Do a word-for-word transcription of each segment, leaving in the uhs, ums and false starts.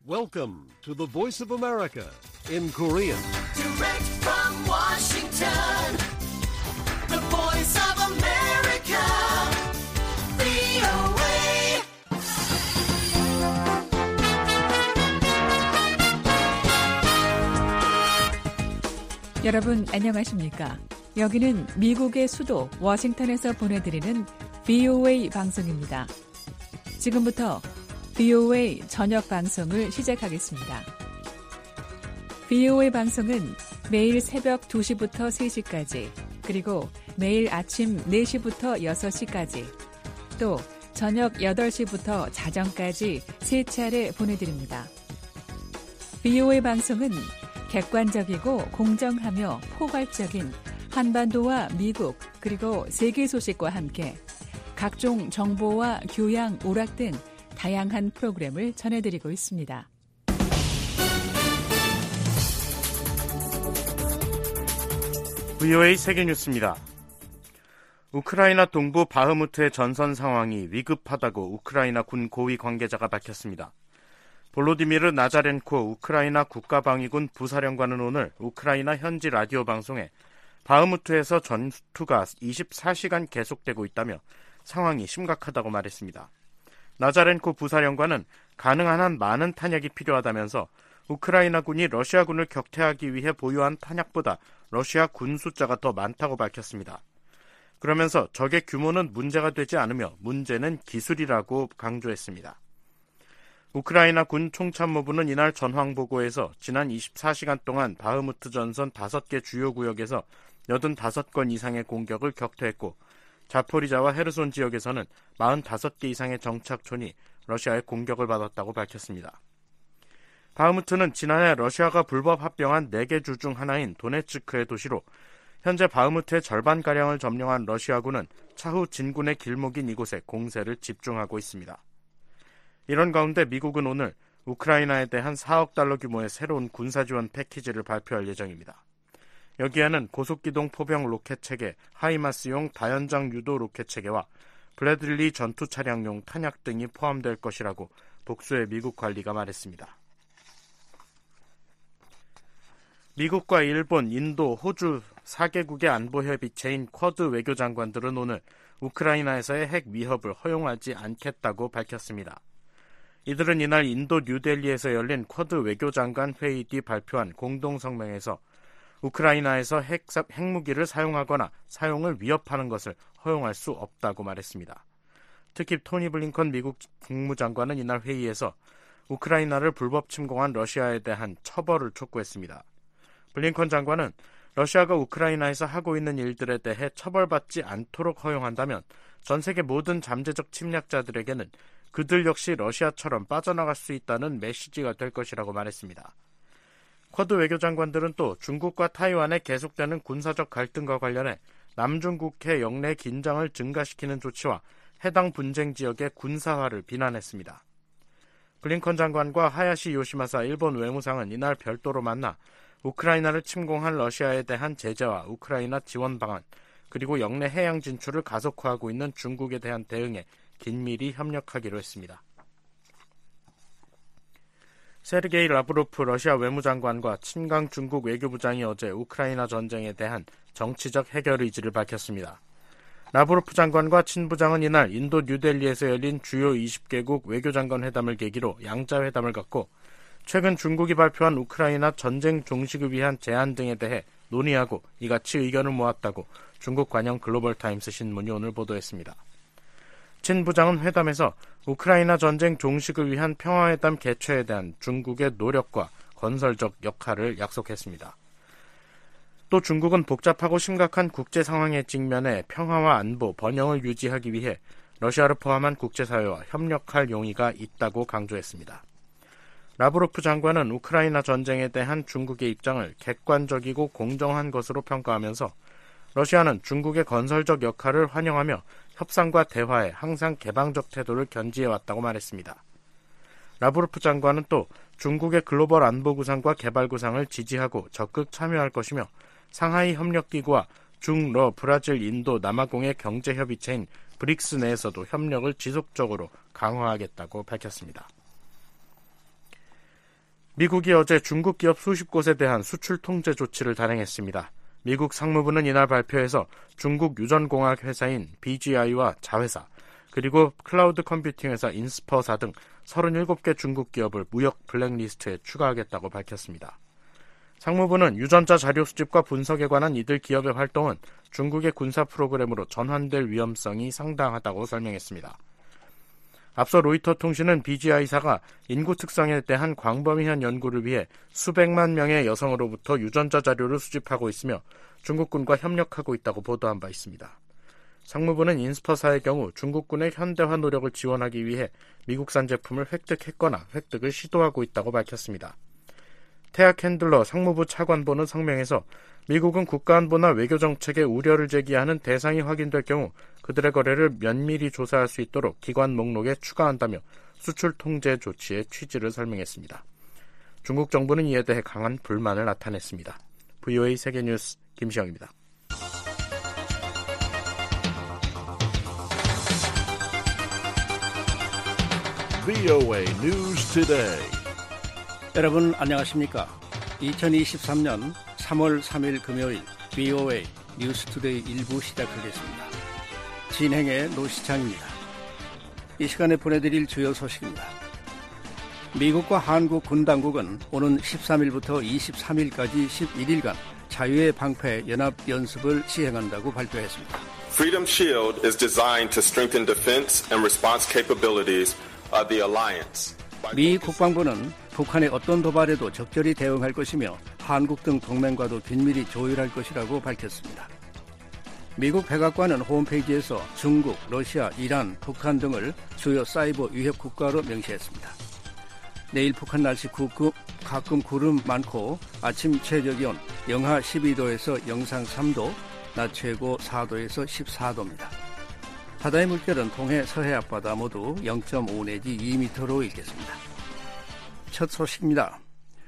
Welcome to the Voice of America in Korean. Direct from Washington, the Voice of America, 브이오에이. 여러분 안녕하십니까? 여기는 미국의 수도 워싱턴에서 보내드리는 브이오에이 방송입니다. 지금부터 브이오에이 저녁 방송을 시작하겠습니다. 브이오에이 방송은 매일 새벽 두 시부터 세 시까지, 그리고 매일 아침 네 시부터 여섯 시까지, 또 저녁 여덟 시부터 자정까지 세 차례 보내드립니다. 브이오에이 방송은 객관적이고 공정하며 포괄적인 한반도와 미국 그리고 세계 소식과 함께 각종 정보와 교양, 오락 등 다양한 프로그램을 전해드리고 있습니다. 브이오에이 세계뉴스입니다. 우크라이나 동부 바흐무트의 전선 상황이 위급하다고 우크라이나 군 고위 관계자가 밝혔습니다. 볼로디미르 나자렌코 우크라이나 국가방위군 부사령관은 오늘 우크라이나 현지 라디오 방송에 바흐무트에서 전투가 이십사 시간 계속되고 있다며 상황이 심각하다고 말했습니다. 나자렌코 부사령관은 가능한 한 많은 탄약이 필요하다면서 우크라이나군이 러시아군을 격퇴하기 위해 보유한 탄약보다 러시아 군 숫자가 더 많다고 밝혔습니다. 그러면서 적의 규모는 문제가 되지 않으며 문제는 기술이라고 강조했습니다. 우크라이나 군 총참모부는 이날 전황보고에서 지난 이십사 시간 동안 바흐무트 전선 다섯 개 주요 구역에서 팔십오 건 이상의 공격을 격퇴했고 자포리자와 헤르손 지역에서는 사십오 개 이상의 정착촌이 러시아의 공격을 받았다고 밝혔습니다. 바흐무트는 지난해 러시아가 불법 합병한 네 개 주 중 하나인 도네츠크의 도시로 현재 바흐무트의 절반가량을 점령한 러시아군은 차후 진군의 길목인 이곳에 공세를 집중하고 있습니다. 이런 가운데 미국은 오늘 우크라이나에 대한 사억 달러 규모의 새로운 군사지원 패키지를 발표할 예정입니다. 여기에는 고속기동 포병 로켓체계, 하이마스용 다연장 유도 로켓체계와 브래들리 전투 차량용 탄약 등이 포함될 것이라고 복수의 미국 관리가 말했습니다. 미국과 일본, 인도, 호주 사 개국의 안보협의체인 쿼드 외교장관들은 오늘 우크라이나에서의 핵 위협을 허용하지 않겠다고 밝혔습니다. 이들은 이날 인도 뉴델리에서 열린 쿼드 외교장관 회의 뒤 발표한 공동성명에서 우크라이나에서 핵, 핵무기를 사용하거나 사용을 위협하는 것을 허용할 수 없다고 말했습니다. 특히 토니 블링컨 미국 국무장관은 이날 회의에서 우크라이나를 불법 침공한 러시아에 대한 처벌을 촉구했습니다. 블링컨 장관은 러시아가 우크라이나에서 하고 있는 일들에 대해 처벌받지 않도록 허용한다면 전 세계 모든 잠재적 침략자들에게는 그들 역시 러시아처럼 빠져나갈 수 있다는 메시지가 될 것이라고 말했습니다. 쿼드 외교장관들은 또 중국과 타이완의 계속되는 군사적 갈등과 관련해 남중국해 영내 긴장을 증가시키는 조치와 해당 분쟁 지역의 군사화를 비난했습니다. 블링컨 장관과 하야시 요시마사 일본 외무상은 이날 별도로 만나 우크라이나를 침공한 러시아에 대한 제재와 우크라이나 지원 방안, 그리고 영내 해양 진출을 가속화하고 있는 중국에 대한 대응에 긴밀히 협력하기로 했습니다. 세르게이 라브로프 러시아 외무장관과 친강 중국 외교부장이 어제 우크라이나 전쟁에 대한 정치적 해결 의지를 밝혔습니다. 라브로프 장관과 친 부장은 이날 인도 뉴델리에서 열린 주요 이십 개국 외교장관 회담을 계기로 양자회담을 갖고 최근 중국이 발표한 우크라이나 전쟁 종식을 위한 제안 등에 대해 논의하고 이같이 의견을 모았다고 중국 관영 글로벌타임스 신문이 오늘 보도했습니다. 친 부장은 회담에서 우크라이나 전쟁 종식을 위한 평화회담 개최에 대한 중국의 노력과 건설적 역할을 약속했습니다. 또 중국은 복잡하고 심각한 국제 상황에 직면해 평화와 안보, 번영을 유지하기 위해 러시아를 포함한 국제사회와 협력할 용의가 있다고 강조했습니다. 라브로프 장관은 우크라이나 전쟁에 대한 중국의 입장을 객관적이고 공정한 것으로 평가하면서 러시아는 중국의 건설적 역할을 환영하며 협상과 대화에 항상 개방적 태도를 견지해왔다고 말했습니다. 라브로프 장관은 또 중국의 글로벌 안보 구상과 개발 구상을 지지하고 적극 참여할 것이며 상하이 협력기구와 중러, 브라질, 인도, 남아공의 경제협의체인 브릭스 내에서도 협력을 지속적으로 강화하겠다고 밝혔습니다. 미국이 어제 중국 기업 수십 곳에 대한 수출 통제 조치를 단행했습니다. 미국 상무부는 이날 발표에서 중국 유전공학 회사인 비지아이와 자회사, 그리고 클라우드 컴퓨팅 회사 인스퍼사 등 서른일곱 개 중국 기업을 무역 블랙리스트에 추가하겠다고 밝혔습니다. 상무부는 유전자 자료 수집과 분석에 관한 이들 기업의 활동은 중국의 군사 프로그램으로 전환될 위험성이 상당하다고 설명했습니다. 앞서 로이터 통신은 비지아이사가 인구 특성에 대한 광범위한 연구를 위해 수백만 명의 여성으로부터 유전자 자료를 수집하고 있으며 중국군과 협력하고 있다고 보도한 바 있습니다. 상무부는 인스퍼사의 경우 중국군의 현대화 노력을 지원하기 위해 미국산 제품을 획득했거나 획득을 시도하고 있다고 밝혔습니다. 태학 핸들러 상무부 차관보는 성명에서 미국은 국가안보나 외교정책에 우려를 제기하는 대상이 확인될 경우 그들의 거래를 면밀히 조사할 수 있도록 기관 목록에 추가한다며 수출 통제 조치의 취지를 설명했습니다. 중국 정부는 이에 대해 강한 불만을 나타냈습니다. 브이오에이 세계뉴스 김시영입니다. 브이오에이 News Today. 여러분 안녕하십니까? 이천이십삼년 삼월 삼일 금요일 브이오에이 뉴스투데이 일부 시작하겠습니다. 진행의 노시창입니다. 이 시간에 보내드릴 주요 소식입니다. 미국과 한국 군 당국은 오는 십삼일부터 이십삼일까지 십일일간 자유의 방패 연합 연습을 시행한다고 발표했습니다. Freedom Shield is designed to strengthen defense and response capabilities of the alliance. 미 국방부는 북한의 어떤 도발에도 적절히 대응할 것이며 한국 등 동맹과도 긴밀히 조율할 것이라고 밝혔습니다. 미국 백악관은 홈페이지에서 중국, 러시아, 이란, 북한 등을 주요 사이버 위협 국가로 명시했습니다. 내일 북한 날씨 구급, 가끔 구름 많고 아침 최저기온 영하 십이도에서 영상 삼도, 낮 최고 사도에서 십사도입니다. 바다의 물결은 동해 서해 앞바다 모두 영점오 내지 이 미터로 일겠습니다. 첫 소식입니다.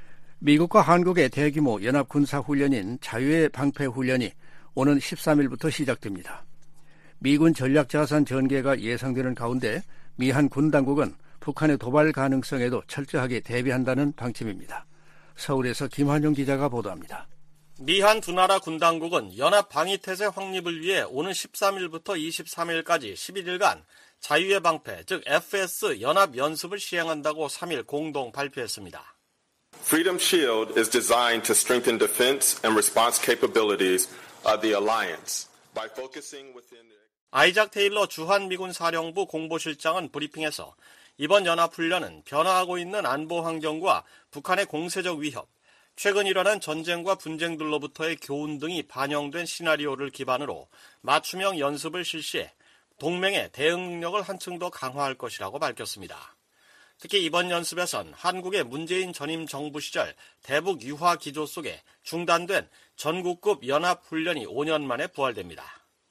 미국과 한국의 대규모 연합 군사훈련인 자유의 방패훈련이 오는 십삼일부터 시작됩니다. 미군 전략자산 전개가 예상되는 가운데 미한 군당국은 북한의 도발 가능성에도 철저하게 대비한다는 방침입니다. 서울에서 김환용 기자가 보도합니다. 미한 두 나라 군당국은 연합 방위태세 확립을 위해 오는 십삼일부터 이십삼일까지 십일일간 자유의 방패, 즉 에프에스 연합 연습을 시행한다고 삼일 공동 발표했습니다. Freedom Shield is designed to strengthen defense and response capabilities of the alliance by focusing within the... 아이작 테일러 주한미군 사령부 공보실장은 브리핑에서 이번 연합훈련은 변화하고 있는 안보 환경과 북한의 공세적 위협, 최근 일어난 전쟁과 분쟁들로부터의 교훈 등이 반영된 시나리오를 기반으로 맞춤형 연습을 실시해 동맹의 대응 능력을 한층 더 강화할 것이라고 밝혔습니다. 특히 이번 연습에선 한국의 문재인 전임 정부 시절 대북 유화 기조 속에 중단된 전국급 연합훈련이 오년 만에 부활됩니다.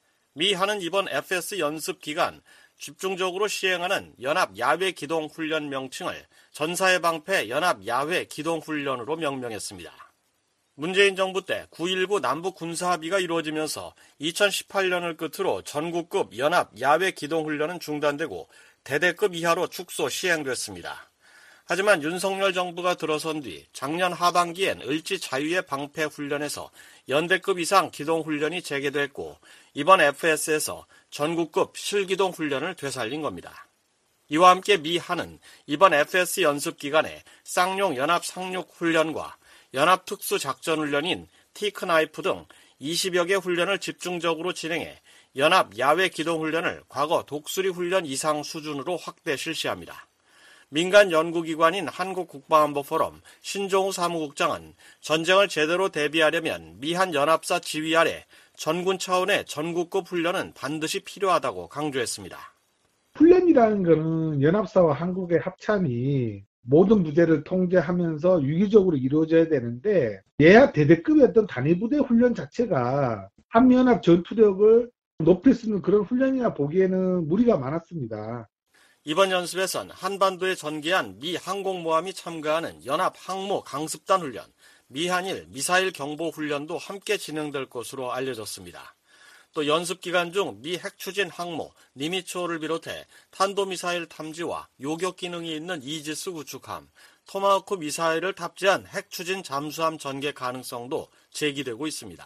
미한은 이번 에프에스 연습 기간 집중적으로 시행하는 연합 야외 기동 훈련 명칭을 전사의 방패 연합 야외 기동 훈련으로 명명했습니다. 문재인 정부 때 구일구 남북 군사합의가 이루어지면서 이천십팔년을 끝으로 전국급 연합 야외 기동 훈련은 중단되고 대대급 이하로 축소 시행됐습니다. 하지만 윤석열 정부가 들어선 뒤 작년 하반기엔 을지 자유의 방패 훈련에서 연대급 이상 기동 훈련이 재개됐고 이번 에프에스에서 전국급 실기동 훈련을 되살린 겁니다. 이와 함께 미한은 이번 에프에스 연습 기간에 쌍용 연합 상륙 훈련과 연합 특수 작전 훈련인 티크나이프 등 이십여 개 훈련을 집중적으로 진행해 연합 야외 기동 훈련을 과거 독수리 훈련 이상 수준으로 확대 실시합니다. 민간 연구기관인 한국국방안보포럼 신종우 사무국장은 전쟁을 제대로 대비하려면 미한 연합사 지휘 아래 전군 차원의 전국급 훈련은 반드시 필요하다고 강조했습니다. 훈련이라는 것은 연합사와 한국의 합참이 모든 부대를 통제하면서 유기적으로 이루어져야 되는데 예하 대대급의 어떤 단위부대 훈련 자체가 한미연합 전투력을 높일 수 있는 그런 훈련이라 보기에는 무리가 많았습니다. 이번 연습에선 한반도에 전개한 미 항공모함이 참가하는 연합 항모 강습단 훈련, 미한일 미사일 경보 훈련도 함께 진행될 것으로 알려졌습니다. 또 연습 기간 중 미 핵추진 항모 니미츠호를 비롯해 탄도미사일 탐지와 요격 기능이 있는 이지스 구축함, 토마호크 미사일을 탑재한 핵추진 잠수함 전개 가능성도 제기되고 있습니다.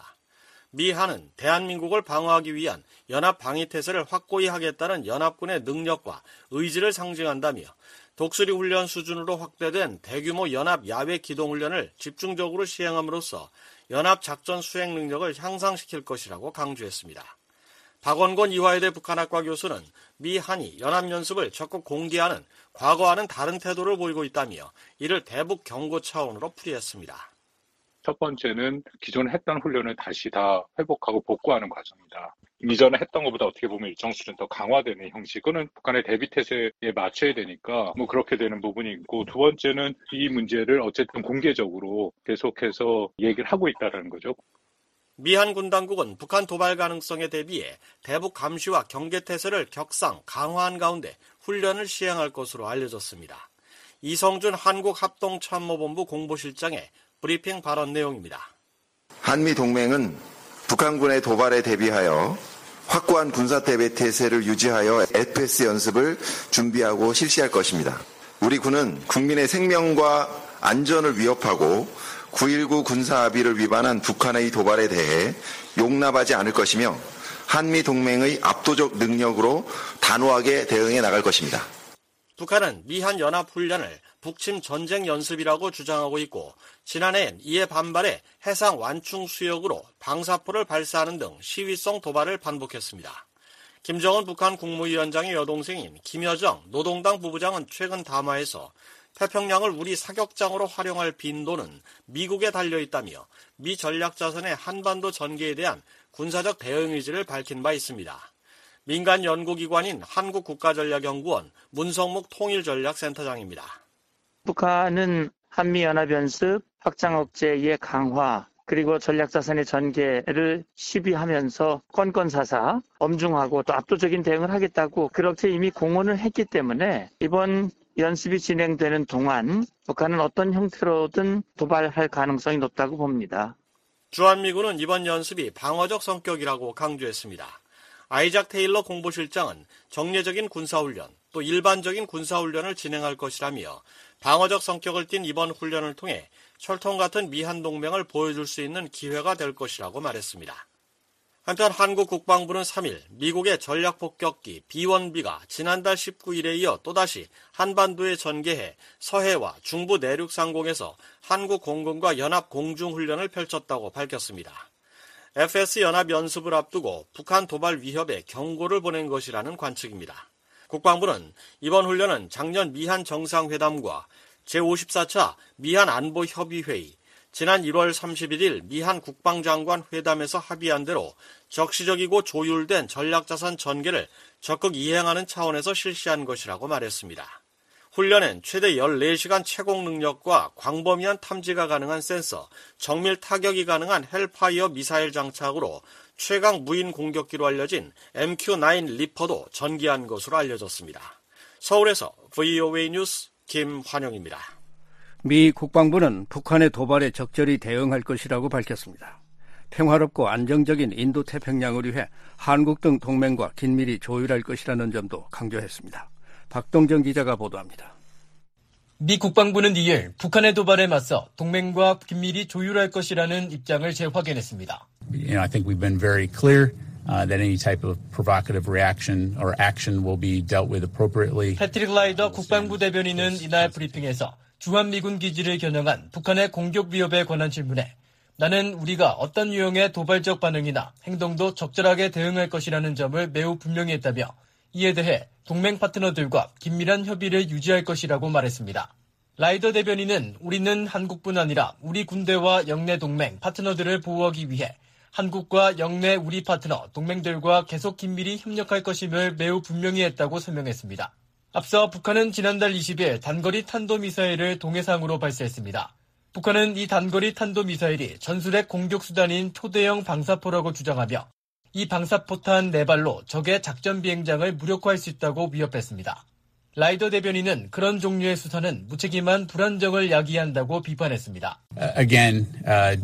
미한은 대한민국을 방어하기 위한 연합 방위태세를 확고히 하겠다는 연합군의 능력과 의지를 상징한다며 독수리 훈련 수준으로 확대된 대규모 연합 야외 기동훈련을 집중적으로 시행함으로써 연합 작전 수행 능력을 향상시킬 것이라고 강조했습니다. 박원곤 이화여대 북한학과 교수는 미 한이 연합연습을 적극 공개하는 과거와는 다른 태도를 보이고 있다며 이를 대북 경고 차원으로 풀이했습니다. 첫 번째는 기존에 했던 훈련을 다시 다 회복하고 복구하는 과정이다. 이전에 했던 것보다 어떻게 보면 일정 수준 더 강화되는 형식. 그거는 북한의 대비태세에 맞춰야 되니까 뭐 그렇게 되는 부분이 있고, 두 번째는 이 문제를 어쨌든 공개적으로 계속해서 얘기를 하고 있다는 거죠. 미한 군 당국은 북한 도발 가능성에 대비해 대북 감시와 경계태세를 격상 강화한 가운데 훈련을 시행할 것으로 알려졌습니다. 이성준 한국합동참모본부 공보실장의 브리핑 발언 내용입니다. 한미 동맹은 북한군의 도발에 대비하여 확고한 군사 대비 태세를 유지하여 에프에스 연습을 준비하고 실시할 것입니다. 우리 군은 국민의 생명과 안전을 위협하고 구일구 군사합의를 위반한 북한의 도발에 대해 용납하지 않을 것이며 한미 동맹의 압도적 능력으로 단호하게 대응해 나갈 것입니다. 북한은 미한 연합훈련을 북침 전쟁 연습이라고 주장하고 있고, 지난해엔 이에 반발해 해상 완충 수역으로 방사포를 발사하는 등 시위성 도발을 반복했습니다. 김정은 북한 국무위원장의 여동생인 김여정 노동당 부부장은 최근 담화에서 태평양을 우리 사격장으로 활용할 빈도는 미국에 달려있다며 미 전략자산의 한반도 전개에 대한 군사적 대응 의지를 밝힌 바 있습니다. 민간 연구기관인 한국국가전략연구원 문성묵 통일전략센터장입니다. 북한은 한미연합연습, 확장 억제의 강화, 그리고 전략자산의 전개를 시비하면서 건건사사, 엄중하고 또 압도적인 대응을 하겠다고 그렇게 이미 공언을 했기 때문에 이번 연습이 진행되는 동안 북한은 어떤 형태로든 도발할 가능성이 높다고 봅니다. 주한미군은 이번 연습이 방어적 성격이라고 강조했습니다. 아이작 테일러 공보실장은 정례적인 군사훈련, 또 일반적인 군사훈련을 진행할 것이라며 방어적 성격을 띤 이번 훈련을 통해 철통 같은 미한 동맹을 보여줄 수 있는 기회가 될 것이라고 말했습니다. 한편 한국 국방부는 삼 일 미국의 전략폭격기 비 원 비가 지난달 십구 일에 이어 또다시 한반도에 전개해 서해와 중부 내륙 상공에서 한국 공군과 연합 공중훈련을 펼쳤다고 밝혔습니다. 에프에스 연합 연습을 앞두고 북한 도발 위협에 경고를 보낸 것이라는 관측입니다. 국방부는 이번 훈련은 작년 미한 정상회담과 제오십사 차 미한 안보협의회의, 지난 일월 삼십일일 미한 국방장관 회담에서 합의한 대로 적시적이고 조율된 전략자산 전개를 적극 이행하는 차원에서 실시한 것이라고 말했습니다. 훈련엔 최대 열네 시간 채공 능력과 광범위한 탐지가 가능한 센서, 정밀 타격이 가능한 헬파이어 미사일 장착으로 최강 무인 공격기로 알려진 엠큐 나인 리퍼도 전개한 것으로 알려졌습니다. 서울에서 브이오에이 뉴스 김환영입니다. 미 국방부는 북한의 도발에 적절히 대응할 것이라고 밝혔습니다. 평화롭고 안정적인 인도태평양을 위해 한국 등 동맹과 긴밀히 조율할 것이라는 점도 강조했습니다. 박동정 기자가 보도합니다. 미 국방부는 이일 북한의 도발에 맞서 동맹과 긴밀히 조율할 것이라는 입장을 재확인했습니다. You know, I think we've been very clear uh, that any type of provocative reaction or action will be dealt with appropriately. 패트릭 라이더 국방부 대변인은 이날 브리핑에서 주한미군 기지를 겨냥한 북한의 공격 위협에 관한 질문에 나는 우리가 어떤 유형의 도발적 반응이나 행동도 적절하게 대응할 것이라는 점을 매우 분명히 했다며 이에 대해 동맹 파트너들과 긴밀한 협의를 유지할 것이라고 말했습니다. 라이더 대변인은 우리는 한국뿐 아니라 우리 군대와 영내 동맹 파트너들을 보호하기 위해 한국과 영내 우리 파트너 동맹들과 계속 긴밀히 협력할 것임을 매우 분명히 했다고 설명했습니다. 앞서 북한은 지난달 이십일 단거리 탄도미사일을 동해상으로 발사했습니다. 북한은 이 단거리 탄도미사일이 전술핵 공격수단인 초대형 방사포라고 주장하며 이 방사포탄 네 발로 적의 작전 비행장을 무력화할 수 있다고 위협했습니다. 라이더 대변인은 그런 종류의 수사는 무책임한 불안정을 야기한다고 비판했습니다. Again, uh,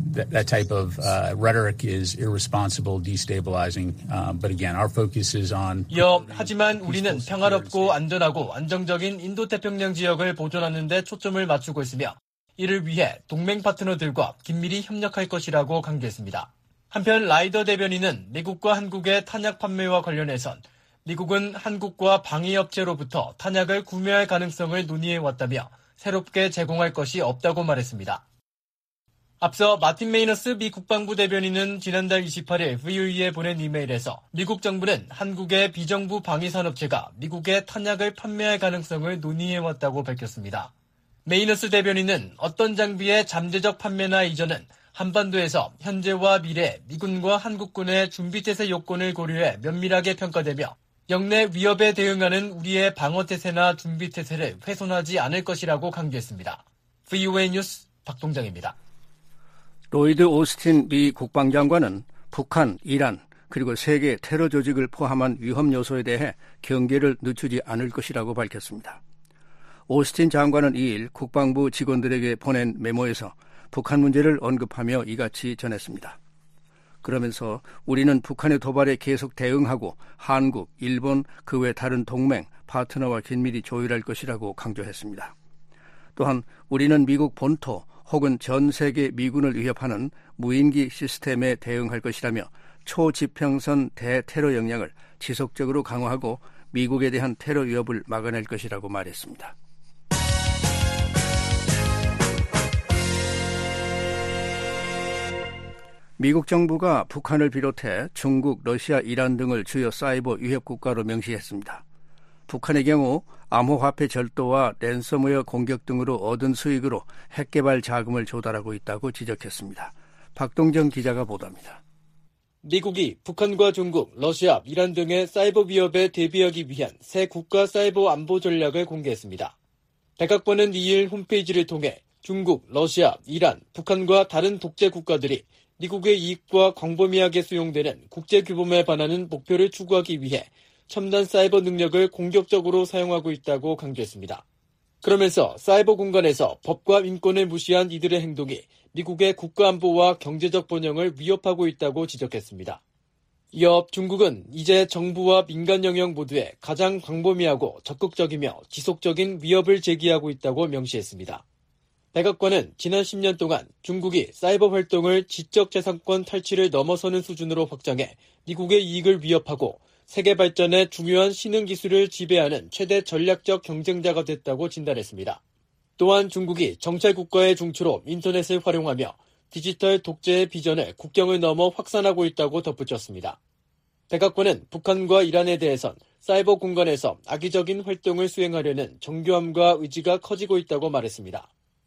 that, that type of uh, rhetoric is irresponsible, destabilizing. Uh, but again, our focus is on. 이어 하지만 우리는 평화롭고 안전하고 안정적인 인도태평양 지역을 보존하는 데 초점을 맞추고 있으며 이를 위해 동맹 파트너들과 긴밀히 협력할 것이라고 강조했습니다. 한편 라이더 대변인은 미국과 한국의 탄약 판매와 관련해선 미국은 한국과 방위업체로부터 탄약을 구매할 가능성을 논의해왔다며 새롭게 제공할 것이 없다고 말했습니다. 앞서 마틴 메이너스 미 국방부 대변인은 지난달 이십팔일 브이오이에 보낸 이메일에서 미국 정부는 한국의 비정부 방위산업체가 미국에 탄약을 판매할 가능성을 논의해왔다고 밝혔습니다. 메이너스 대변인은 어떤 장비의 잠재적 판매나 이전은 한반도에서 현재와 미래 미군과 한국군의 준비태세 요건을 고려해 면밀하게 평가되며 영내 위협에 대응하는 우리의 방어태세나 준비태세를 훼손하지 않을 것이라고 강조했습니다. 브이오에이 뉴스 박동정입니다. 로이드 오스틴 미 국방장관은 북한, 이란, 그리고 세계 테러 조직을 포함한 위험 요소에 대해 경계를 늦추지 않을 것이라고 밝혔습니다. 오스틴 장관은 이일 국방부 직원들에게 보낸 메모에서 북한 문제를 언급하며 이같이 전했습니다. 그러면서 우리는 북한의 도발에 계속 대응하고 한국, 일본, 그 외 다른 동맹, 파트너와 긴밀히 조율할 것이라고 강조했습니다. 또한 우리는 미국 본토 혹은 전 세계 미군을 위협하는 무인기 시스템에 대응할 것이라며 초지평선 대테러 역량을 지속적으로 강화하고 미국에 대한 테러 위협을 막아낼 것이라고 말했습니다. 미국 정부가 북한을 비롯해 중국, 러시아, 이란 등을 주요 사이버 위협 국가로 명시했습니다. 북한의 경우 암호화폐 절도와 랜섬웨어 공격 등으로 얻은 수익으로 핵개발 자금을 조달하고 있다고 지적했습니다. 박동정 기자가 보도합니다. 미국이 북한과 중국, 러시아, 이란 등의 사이버 위협에 대비하기 위한 새 국가 사이버 안보 전략을 공개했습니다. 백악관은 이일 홈페이지를 통해 중국, 러시아, 이란, 북한과 다른 독재 국가들이 미국의 이익과 광범위하게 수용되는 국제규범에 반하는 목표를 추구하기 위해 첨단 사이버 능력을 공격적으로 사용하고 있다고 강조했습니다. 그러면서 사이버 공간에서 법과 인권을 무시한 이들의 행동이 미국의 국가안보와 경제적 번영을 위협하고 있다고 지적했습니다. 이어 중국은 이제 정부와 민간 영역 모두에 가장 광범위하고 적극적이며 지속적인 위협을 제기하고 있다고 명시했습니다. 백악관은 지난 십 년 동안 중국이 사이버 활동을 지적재산권 탈취를 넘어서는 수준으로 확장해 미국의 이익을 위협하고 세계 발전의 중요한 신흥기술을 지배하는 최대 전략적 경쟁자가 됐다고 진단했습니다. 또한 중국이 정찰국가의 중추로 인터넷을 활용하며 디지털 독재의 비전을 국경을 넘어 확산하고 있다고 덧붙였습니다. 백악관은 북한과 이란에 대해선 사이버 공간에서 악의적인 활동을 수행하려는 정교함과 의지가 커지고 있다고 말했습니다.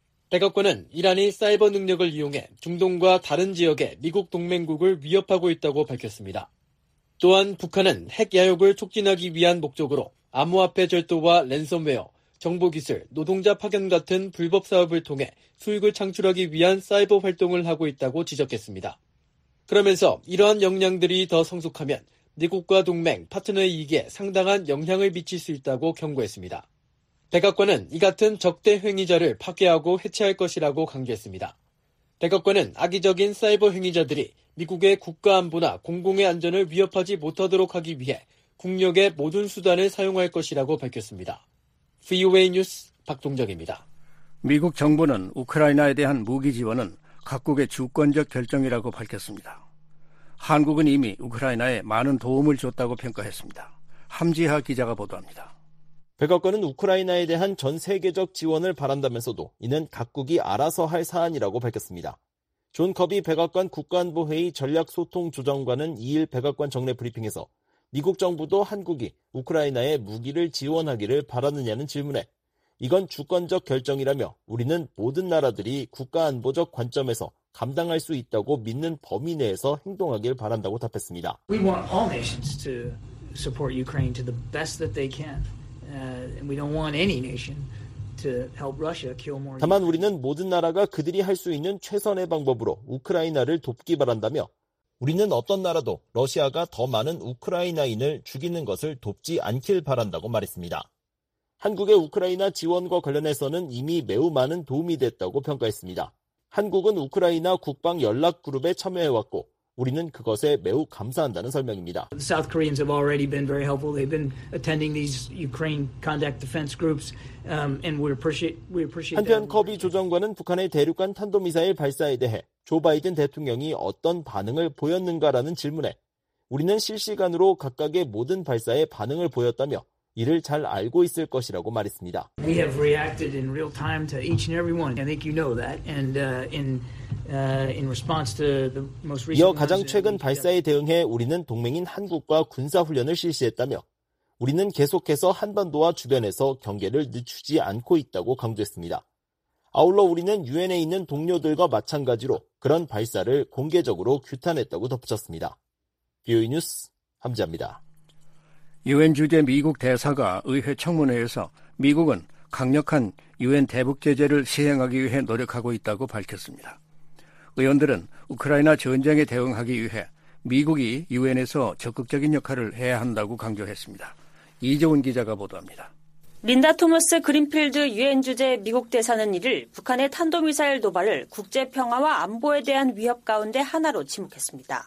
백악관은 이란이 사이버 능력을 이용해 중동과 다른 지역의 미국 동맹국을 위협하고 있다고 밝혔습니다. 또한 북한은 핵 야욕을 촉진하기 위한 목적으로 암호화폐 절도와 랜섬웨어, 정보기술, 노동자 파견 같은 불법 사업을 통해 수익을 창출하기 위한 사이버 활동을 하고 있다고 지적했습니다. 그러면서 이러한 역량들이 더 성숙하면 미국과 동맹, 파트너의 이익에 상당한 영향을 미칠 수 있다고 경고했습니다. 백악관은 이 같은 적대 행위자를 파괴하고 해체할 것이라고 강조했습니다. 백악관은 악의적인 사이버 행위자들이 미국의 국가안보나 공공의 안전을 위협하지 못하도록 하기 위해 국력의 모든 수단을 사용할 것이라고 밝혔습니다. 브이오에이 뉴스 박동정입니다. 미국 정부는 우크라이나에 대한 무기 지원은 각국의 주권적 결정이라고 밝혔습니다. 한국은 이미 우크라이나에 많은 도움을 줬다고 평가했습니다. 함지하 기자가 보도합니다. 백악관은 우크라이나에 대한 전 세계적 지원을 바란다면서도 이는 각국이 알아서 할 사안이라고 밝혔습니다. 존 커비 백악관 국가안보회의 전략소통조정관은 이일 백악관 정례 브리핑에서 미국 정부도 한국이 우크라이나에 무기를 지원하기를 바라느냐는 질문에 이건 주권적 결정이라며 우리는 모든 나라들이 국가안보적 관점에서 감당할 수 있다고 믿는 범위 내에서 행동하길 바란다고 답했습니다. We want all nations to support Ukraine to the best that they can. Uh, and we don't want any nation to help Russia kill more. 다만 우리는 모든 나라가 그들이 할 수 있는 최선의 방법으로 우크라이나를 돕기 바란다며 우리는 어떤 나라도 러시아가 더 많은 우크라이나인을 죽이는 것을 돕지 않길 바란다고 말했습니다. 한국의 우크라이나 지원과 관련해서는 이미 매우 많은 도움이 됐다고 평가했습니다. 한국은 우크라이나 국방 연락 그룹에 참여해왔고 우리는 그것에 매우 감사한다는 설명입니다. The South Koreans have already been very helpful. They've been attending these Ukraine contact defense groups, um, and we appreciate we appreciate. 한편 커비 조정관은 북한의 대륙간 탄도미사일 발사에 대해 조 바이든 대통령이 어떤 반응을 보였는가라는 질문에 우리는 실시간으로 각각의 모든 발사에 반응을 보였다며 이를 잘 알고 있을 것이라고 말했습니다. We have reacted in real time to each and every one. I think you know that. And uh, in uh, in response to the most recent. 이어 가장 최근 발사에 대응해 우리는 동맹인 한국과 군사 훈련을 실시했다며 우리는 계속해서 한반도와 주변에서 경계를 늦추지 않고 있다고 강조했습니다. 아울러 우리는 유엔에 있는 동료들과 마찬가지로 그런 발사를 공개적으로 규탄했다고 덧붙였습니다. 비오이 뉴스 함지아입니다. 유엔 주재 미국 대사가 의회 청문회에서 미국은 강력한 유엔 대북 제재를 시행하기 위해 노력하고 있다고 밝혔습니다. 의원들은 우크라이나 전쟁에 대응하기 위해 미국이 유엔에서 적극적인 역할을 해야 한다고 강조했습니다. 이재훈 기자가 보도합니다. 린다 토머스 그린필드 유엔 주재 미국 대사는 이를 북한의 탄도미사일 도발을 국제 평화와 안보에 대한 위협 가운데 하나로 지목했습니다.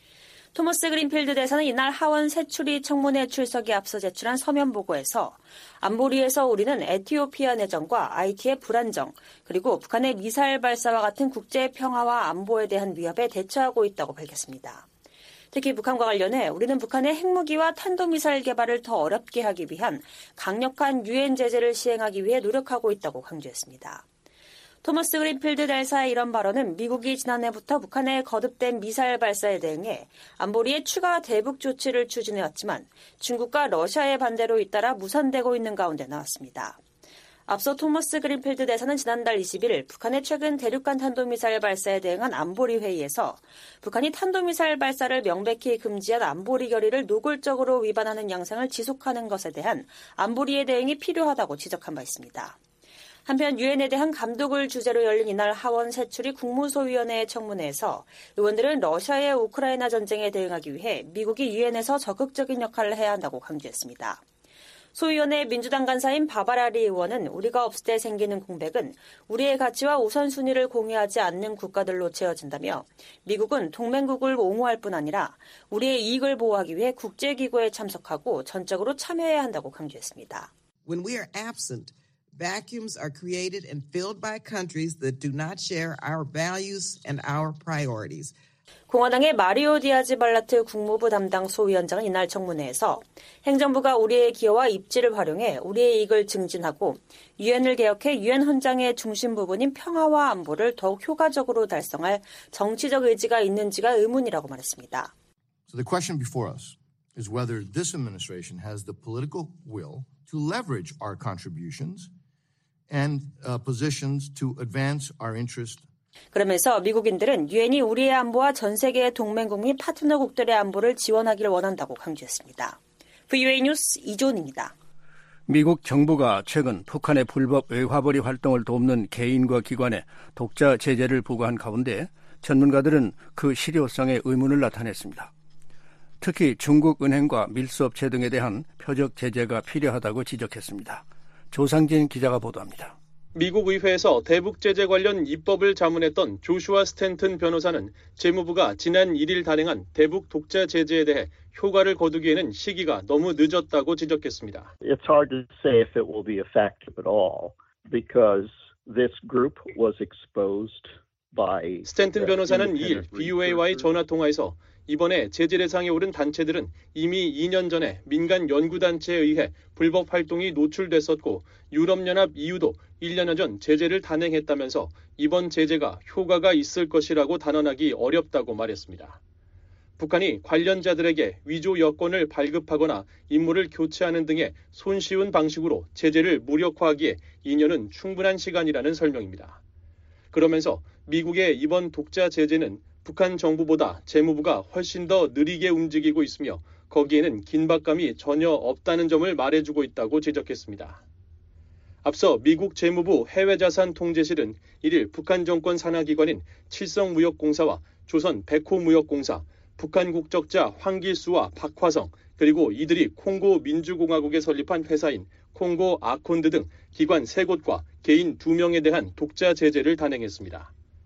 토머스 그린필드 대사는 이날 하원 세추리 청문회 출석에 앞서 제출한 서면 보고에서 안보리에서 우리는 에티오피아 내전과 아이티의 불안정 그리고 북한의 미사일 발사와 같은 국제 평화와 안보에 대한 위협에 대처하고 있다고 밝혔습니다. 특히 북한과 관련해 우리는 북한의 핵무기와 탄도미사일 개발을 더 어렵게 하기 위한 강력한 유엔 제재를 시행하기 위해 노력하고 있다고 강조했습니다. 토머스 그린필드 대사의 이런 발언은 미국이 지난해부터 북한의 거듭된 미사일 발사에 대응해 안보리의 추가 대북 조치를 추진해왔지만 중국과 러시아의 반대로 잇따라 무산되고 있는 가운데 나왔습니다. 앞서 토머스 그린필드 대사는 지난달 이십일 북한의 최근 대륙간 탄도미사일 발사에 대응한 안보리 회의에서 북한이 탄도미사일 발사를 명백히 금지한 안보리 결의를 노골적으로 위반하는 양상을 지속하는 것에 대한 안보리의 대응이 필요하다고 지적한 바 있습니다. 한편 유엔에 대한 감독을 주제로 열린 이날 하원 세추리 국무소위원회 청문회에서 의원들은 러시아의 우크라이나 전쟁에 대응하기 위해 미국이 유엔에서 적극적인 역할을 해야 한다고 강조했습니다. 소위원회 민주당 간사인 바바라 리 의원은 우리가 없을 때 생기는 공백은 우리의 가치와 우선순위를 공유하지 않는 국가들로 채워진다며 미국은 동맹국을 옹호할 뿐 아니라 우리의 이익을 보호하기 위해 국제기구에 참석하고 전적으로 참여해야 한다고 강조했습니다. When we are absent, vacuums are created and filled by countries that do not share our values and our priorities. 공화당의 마리오 디아즈 발라트 국무부 담당 소위원장은 이날 청문회에서 행정부가 우리의 기여와 입지를 활용해 우리의 이익을 증진하고 유엔을 개혁해 유엔 헌장의 중심 부분인 평화와 안보를 더욱 효과적으로 달성할 정치적 의지가 있는지가 의문이라고 말했습니다. So the question before us is whether this administration has the political will to leverage our contributions and uh, positions to advance our interest. 그러면서 미국인들은 유엔이 우리의 안보와 전 세계의 동맹국 및 파트너국들의 안보를 지원하기를 원한다고 강조했습니다. 브이오에이 뉴스 이존입니다. 미국 정부가 최근 북한의 불법 외화벌이 활동을 돕는 개인과 기관에 독자 제재를 부과한 가운데 전문가들은 그 실효성에 의문을 나타냈습니다. 특히 중국 은행과 밀수업체 등에 대한 표적 제재가 필요하다고 지적했습니다. 조상진 기자가 보도합니다. 미국 의회에서 대북 제재 관련 입법을 자문했던 조슈아 스탠튼 변호사는 재무부가 지난 일 일 단행한 대북 독자 제재에 대해 효과를 거두기에는 시기가 너무 늦었다고 지적했습니다. It's hard to say if it will be effective at all because this group was exposed by 스탠튼 변호사는 이 일 브이오에이와의 전화 통화에서 이번에 제재 대상에 오른 단체들은 이미 이 년 전에 민간 연구단체에 의해 불법 활동이 노출됐었고 유럽연합 이유도 일 년여 전 제재를 단행했다면서 이번 제재가 효과가 있을 것이라고 단언하기 어렵다고 말했습니다. 북한이 관련자들에게 위조 여권을 발급하거나 임무를 교체하는 등의 손쉬운 방식으로 제재를 무력화하기에 이 년은 충분한 시간이라는 설명입니다. 그러면서 미국의 이번 독자 제재는 북한 정부보다 재무부가 훨씬 더 느리게 움직이고 있으며 거기에는 긴박감이 전혀 없다는 점을 말해주고 있다고 지적했습니다. 앞서 미국 재무부 해외자산통제실은 일 일 북한 정권 산하기관인 칠성무역공사와 조선 백호무역공사, 북한 국적자 황길수와 박화성, 그리고 이들이 콩고 민주공화국에 설립한 회사인 콩고 아콘드 등 기관 세 곳과 개인 두 명에 대한 독자 제재를 단행했습니다.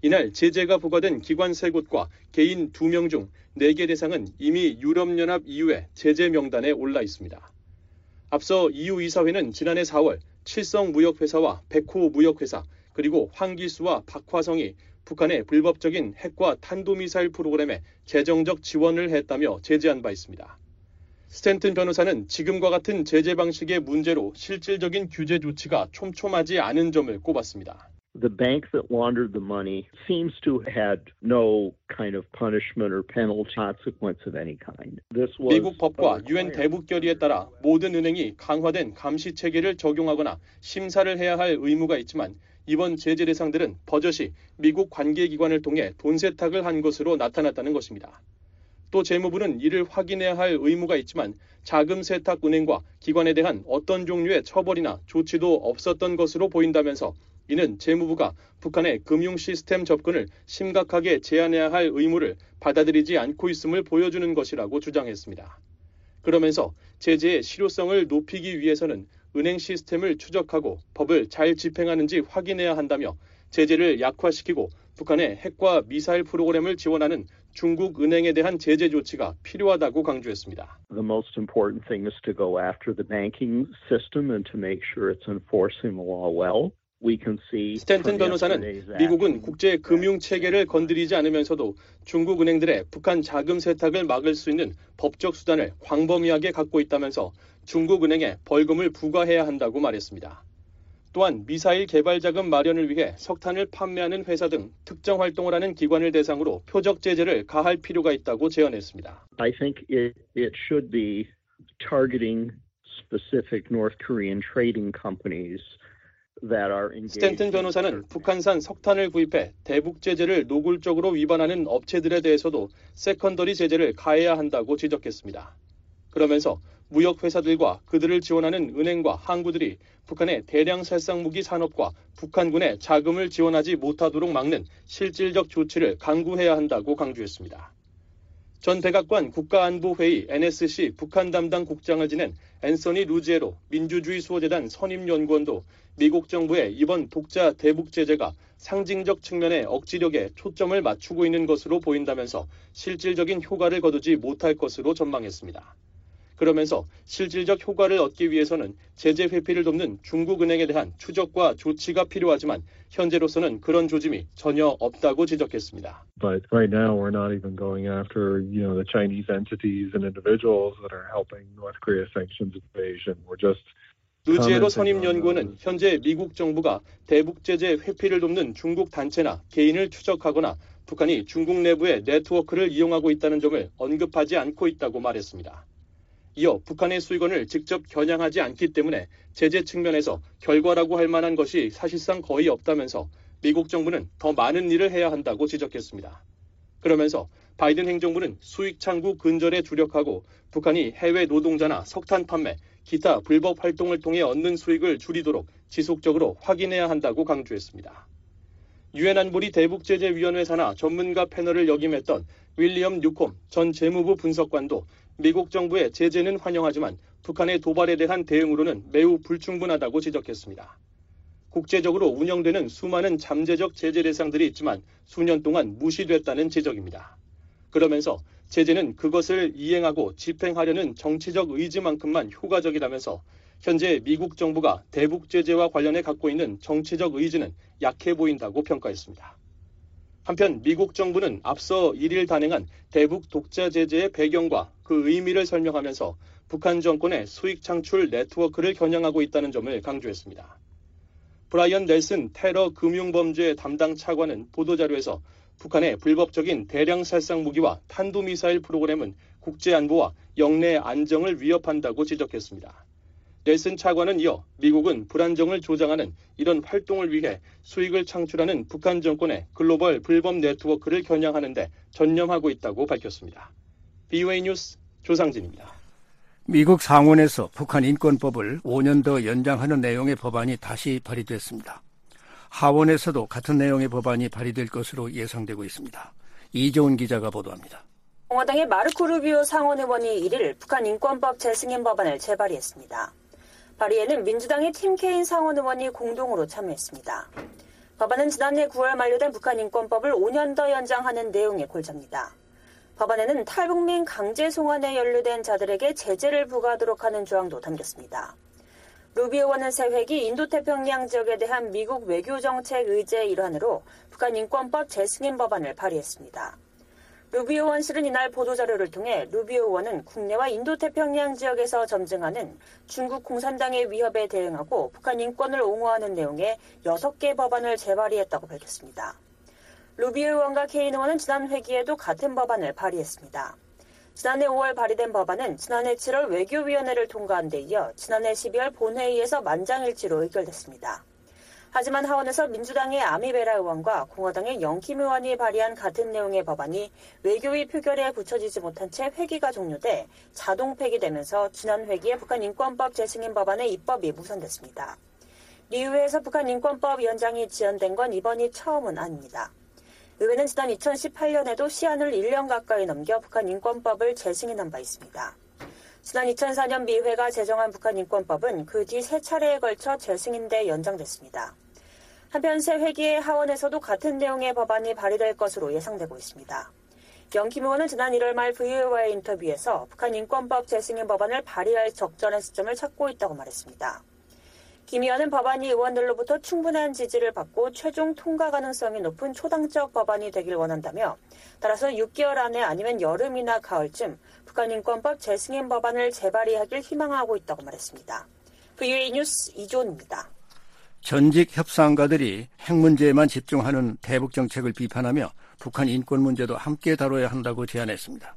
이날 제재가 부과된 기관 세 곳과 개인 두 명 중 네 개 대상은 이미 유럽연합 이유의 제재 명단에 올라 있습니다. 앞서 이유 이사회는 지난해 사월 칠성 무역회사와 백호 무역회사 그리고 황기수와 박화성이 북한의 불법적인 핵과 탄도미사일 프로그램에 재정적 지원을 했다며 제재한 바 있습니다. 스탠튼 변호사는 지금과 같은 제재 방식의 문제로 실질적인 규제 조치가 촘촘하지 않은 점을 꼽았습니다. The bank that laundered the money seems to have had no kind of punishment or penalty consequence of any kind. This was 미국 법과 유엔 대북 결의에 따라 모든 은행이 강화된 감시 체계를 적용하거나 심사를 해야 할 의무가 있지만 이번 제재 대상들은 버젓이 미국 관계기관을 통해 돈 세탁을 한 것으로 나타났다는 것입니다. 또 재무부는 이를 확인해야 할 의무가 있지만 자금 세탁 은행과 기관에 대한 어떤 종류의 처벌이나 조치도 없었던 것으로 보인다면서 이는 재무부가 북한의 금융 시스템 접근을 심각하게 제한해야 할 의무를 받아들이지 않고 있음을 보여주는 것이라고 주장했습니다. 그러면서 제재의 실효성을 높이기 위해서는 은행 시스템을 추적하고 법을 잘 집행하는지 확인해야 한다며 제재를 약화시키고 북한의 핵과 미사일 프로그램을 지원하는 중국 은행에 대한 제재 조치가 필요하다고 강조했습니다. The most important thing is to go after the banking system and to make sure it's enforcing the law well. 스탠튼 변호사는 미국은 국제 금융 체계를 건드리지 않으면서도 중국 은행들의 북한 자금 세탁을 막을 수 있는 법적 수단을 광범위하게 갖고 있다면서 중국 은행에 벌금을 부과해야 한다고 말했습니다. 또한 미사일 개발 자금 마련을 위해 석탄을 판매하는 회사 등 특정 활동을 하는 기관을 대상으로 표적 제재를 가할 필요가 있다고 제언했습니다. I think it, it should be targeting specific North Korean trading companies. 스탠튼 변호사는 북한산 석탄을 구입해 대북 제재를 노골적으로 위반하는 업체들에 대해서도 세컨더리 제재를 가해야 한다고 지적했습니다. 그러면서 무역회사들과 그들을 지원하는 은행과 항구들이 북한의 대량 살상 무기 산업과 북한군의 자금을 지원하지 못하도록 막는 실질적 조치를 강구해야 한다고 강조했습니다. 전 백악관 국가안보회의 엔에스씨 북한 담당 국장을 지낸 앤서니 루지에로 민주주의 수호재단 선임연구원도 미국 정부의 이번 독자 대북 제재가 상징적 측면의 억지력에 초점을 맞추고 있는 것으로 보인다면서 실질적인 효과를 거두지 못할 것으로 전망했습니다. 그러면서 실질적 효과를 얻기 위해서는 제재 회피를 돕는 중국은행에 대한 추적과 조치가 필요하지만 현재로서는 그런 조짐이 전혀 없다고 지적했습니다. But right now we're not even going after, you know, the Chinese entities and individuals that are helping North Korea sanctions evasion. We're just 루지에로 선임연구원은 현재 미국 정부가 대북 제재 회피를 돕는 중국 단체나 개인을 추적하거나 북한이 중국 내부의 네트워크를 이용하고 있다는 점을 언급하지 않고 있다고 말했습니다. 이어 북한의 수익원을 직접 겨냥하지 않기 때문에 제재 측면에서 결과라고 할 만한 것이 사실상 거의 없다면서 미국 정부는 더 많은 일을 해야 한다고 지적했습니다. 그러면서 바이든 행정부는 수익 창구 근절에 주력하고 북한이 해외 노동자나 석탄 판매, 기타 불법 활동을 통해 얻는 수익을 줄이도록 지속적으로 확인해야 한다고 강조했습니다. 유엔 안보리 대북제재위원회 산하 전문가 패널을 역임했던 윌리엄 뉴콤 전 재무부 분석관도 미국 정부의 제재는 환영하지만 북한의 도발에 대한 대응으로는 매우 불충분하다고 지적했습니다. 국제적으로 운영되는 수많은 잠재적 제재 대상들이 있지만 수년 동안 무시됐다는 지적입니다. 그러면서 제재는 그것을 이행하고 집행하려는 정치적 의지만큼만 효과적이라면서 현재 미국 정부가 대북 제재와 관련해 갖고 있는 정치적 의지는 약해 보인다고 평가했습니다. 한편 미국 정부는 앞서 일 일 단행한 대북 독자 제재의 배경과 그 의미를 설명하면서 북한 정권의 수익 창출 네트워크를 겨냥하고 있다는 점을 강조했습니다. 브라이언 넬슨 테러 금융범죄 담당 차관은 보도자료에서 북한의 불법적인 대량 살상 무기와 탄도미사일 프로그램은 국제안보와 영내 안정을 위협한다고 지적했습니다. 넬슨 차관은 이어 미국은 불안정을 조장하는 이런 활동을 위해 수익을 창출하는 북한 정권의 글로벌 불법 네트워크를 겨냥하는 데 전념하고 있다고 밝혔습니다. 비오에이 뉴스 조상진입니다. 미국 상원에서 북한 인권법을 오 년 더 연장하는 내용의 법안이 다시 발의됐습니다. 하원에서도 같은 내용의 법안이 발의될 것으로 예상되고 있습니다. 이재훈 기자가 보도합니다. 공화당의 마르코 루비오 상원 의원이 일 일 북한 인권법 재승인 법안을 재발의했습니다. 발의에는 민주당의 팀 케인 상원 의원이 공동으로 참여했습니다. 법안은 지난해 구월 만료된 북한 인권법을 오 년 더 연장하는 내용의 골자입니다. 법안에는 탈북민 강제 송환에 연루된 자들에게 제재를 부과하도록 하는 조항도 담겼습니다. 루비 의원은 새 회기 인도태평양 지역에 대한 미국 외교정책 의제의 일환으로 북한 인권법 재승인 법안을 발의했습니다. 루비 의원실은 이날 보도자료를 통해 루비 의원은 국내와 인도태평양 지역에서 점증하는 중국 공산당의 위협에 대응하고 북한 인권을 옹호하는 내용의 여섯 개 법안을 재발의했다고 밝혔습니다. 루비 의원과 케인 의원은 지난 회기에도 같은 법안을 발의했습니다. 지난해 오월 발의된 법안은 지난해 칠월 외교위원회를 통과한 데 이어 지난해 십이월 본회의에서 만장일치로 의결됐습니다. 하지만 하원에서 민주당의 아미베라 의원과 공화당의 영킴 의원이 발의한 같은 내용의 법안이 외교위 표결에 붙여지지 못한 채 회기가 종료돼 자동 폐기되면서 지난 회기에 북한 인권법 재승인 법안의 입법이 무산됐습니다. 의회에서 북한 인권법 연장이 지연된 건 이번이 처음은 아닙니다. 의회는 지난 이천십팔 년에도 시한을 일 년 가까이 넘겨 북한 인권법을 재승인한 바 있습니다. 지난 이천사 년 미회가 제정한 북한 인권법은 그 뒤 세 차례에 걸쳐 재승인돼 연장됐습니다. 한편 새 회기의 하원에서도 같은 내용의 법안이 발의될 것으로 예상되고 있습니다. 영킴 의원은 지난 일월 말 브이오에이와의 인터뷰에서 북한 인권법 재승인 법안을 발의할 적절한 시점을 찾고 있다고 말했습니다. 김 의원은 법안이 의원들로부터 충분한 지지를 받고 최종 통과 가능성이 높은 초당적 법안이 되길 원한다며 따라서 육 개월 안에 아니면 여름이나 가을쯤 북한 인권법 재승인 법안을 재발의하길 희망하고 있다고 말했습니다. 브이오에이 뉴스 이조은입니다. 전직 협상가들이 핵 문제에만 집중하는 대북 정책을 비판하며 북한 인권 문제도 함께 다뤄야 한다고 제안했습니다.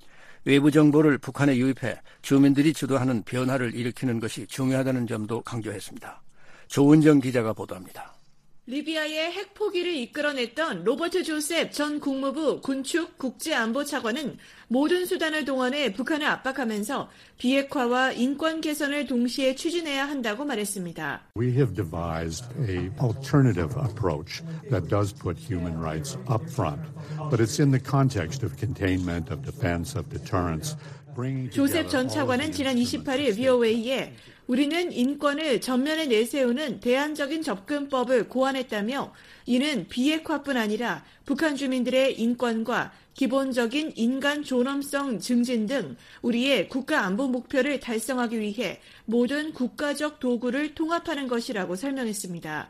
외부 정보를 북한에 유입해 주민들이 주도하는 변화를 일으키는 것이 중요하다는 점도 강조했습니다. 조은정 기자가 보도합니다. 리비아의 핵 포기를 이끌어냈던 로버트 조셉 전 국무부 군축 국제안보차관은 모든 수단을 동원해 북한을 압박하면서 비핵화와 인권 개선을 동시에 추진해야 한다고 말했습니다. We have devised a alternative approach that does put human rights up front, but it's in the context of containment, of defense, of deterrence. 조셉 전 차관은 지난 이십팔 일 브이오에이에 우리는 인권을 전면에 내세우는 대안적인 접근법을 고안했다며 이는 비핵화뿐 아니라 북한 주민들의 인권과 기본적인 인간 존엄성 증진 등 우리의 국가 안보 목표를 달성하기 위해 모든 국가적 도구를 통합하는 것이라고 설명했습니다.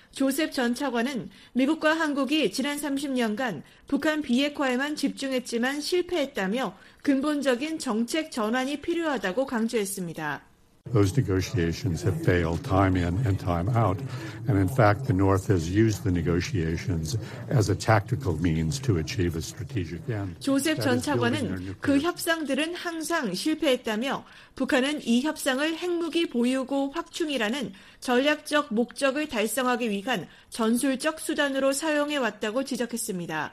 조셉 전 차관은 미국과 한국이 지난 삼십 년간 북한 비핵화에만 집중했지만 실패했다며 근본적인 정책 전환이 필요하다고 강조했습니다. Those negotiations have failed time in and time out, and in fact the North has used the negotiations as a tactical means to achieve a strategic end. 조셉 전 차관은 그 협상들은 항상 실패했다며 북한은 이 협상을 핵무기 보유고 확충이라는 전략적 목적을 달성하기 위한 전술적 수단으로 사용해왔다고 지적했습니다.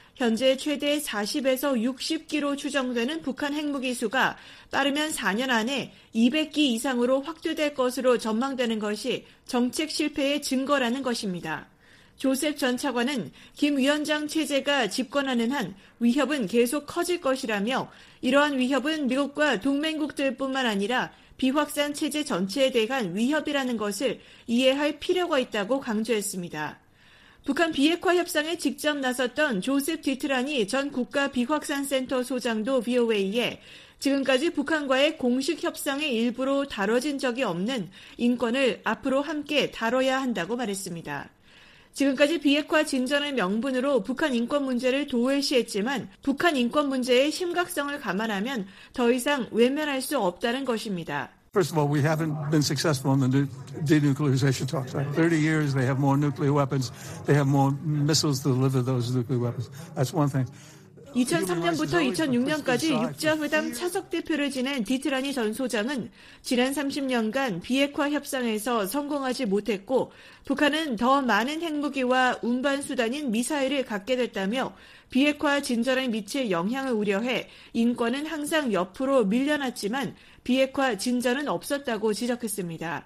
현재 최대 사십에서 육십 기로 추정되는 북한 핵무기 수가 빠르면 사 년 안에 이백 기 이상으로 확대될 것으로 전망되는 것이 정책 실패의 증거라는 것입니다. 조셉 전 차관은 김 위원장 체제가 집권하는 한 위협은 계속 커질 것이라며 이러한 위협은 미국과 동맹국들뿐만 아니라 비확산 체제 전체에 대한 위협이라는 것을 이해할 필요가 있다고 강조했습니다. 북한 비핵화 협상에 직접 나섰던 조셉 디트라니 전 국가 비확산센터 소장도 브이오에이에 지금까지 북한과의 공식 협상의 일부로 다뤄진 적이 없는 인권을 앞으로 함께 다뤄야 한다고 말했습니다. 지금까지 비핵화 진전의 명분으로 북한 인권 문제를 도외시했지만 북한 인권 문제의 심각성을 감안하면 더 이상 외면할 수 없다는 것입니다. First of all, we haven't been successful in the denuclearization talks. thirty years, they have more nuclear weapons. They have more missiles to deliver those nuclear weapons. That's one thing. 이천삼 년부터 이천육 년까지 육자회담 차석 대표를 지낸 디트라니 전 소장은 지난 삼십 년간 비핵화 협상에서 성공하지 못했고 북한은 더 많은 핵무기와 운반 수단인 미사일을 갖게 됐다며 비핵화 진전에 미칠 영향을 우려해 인권은 항상 옆으로 밀려났지만 비핵화 진전은 없었다고 지적했습니다.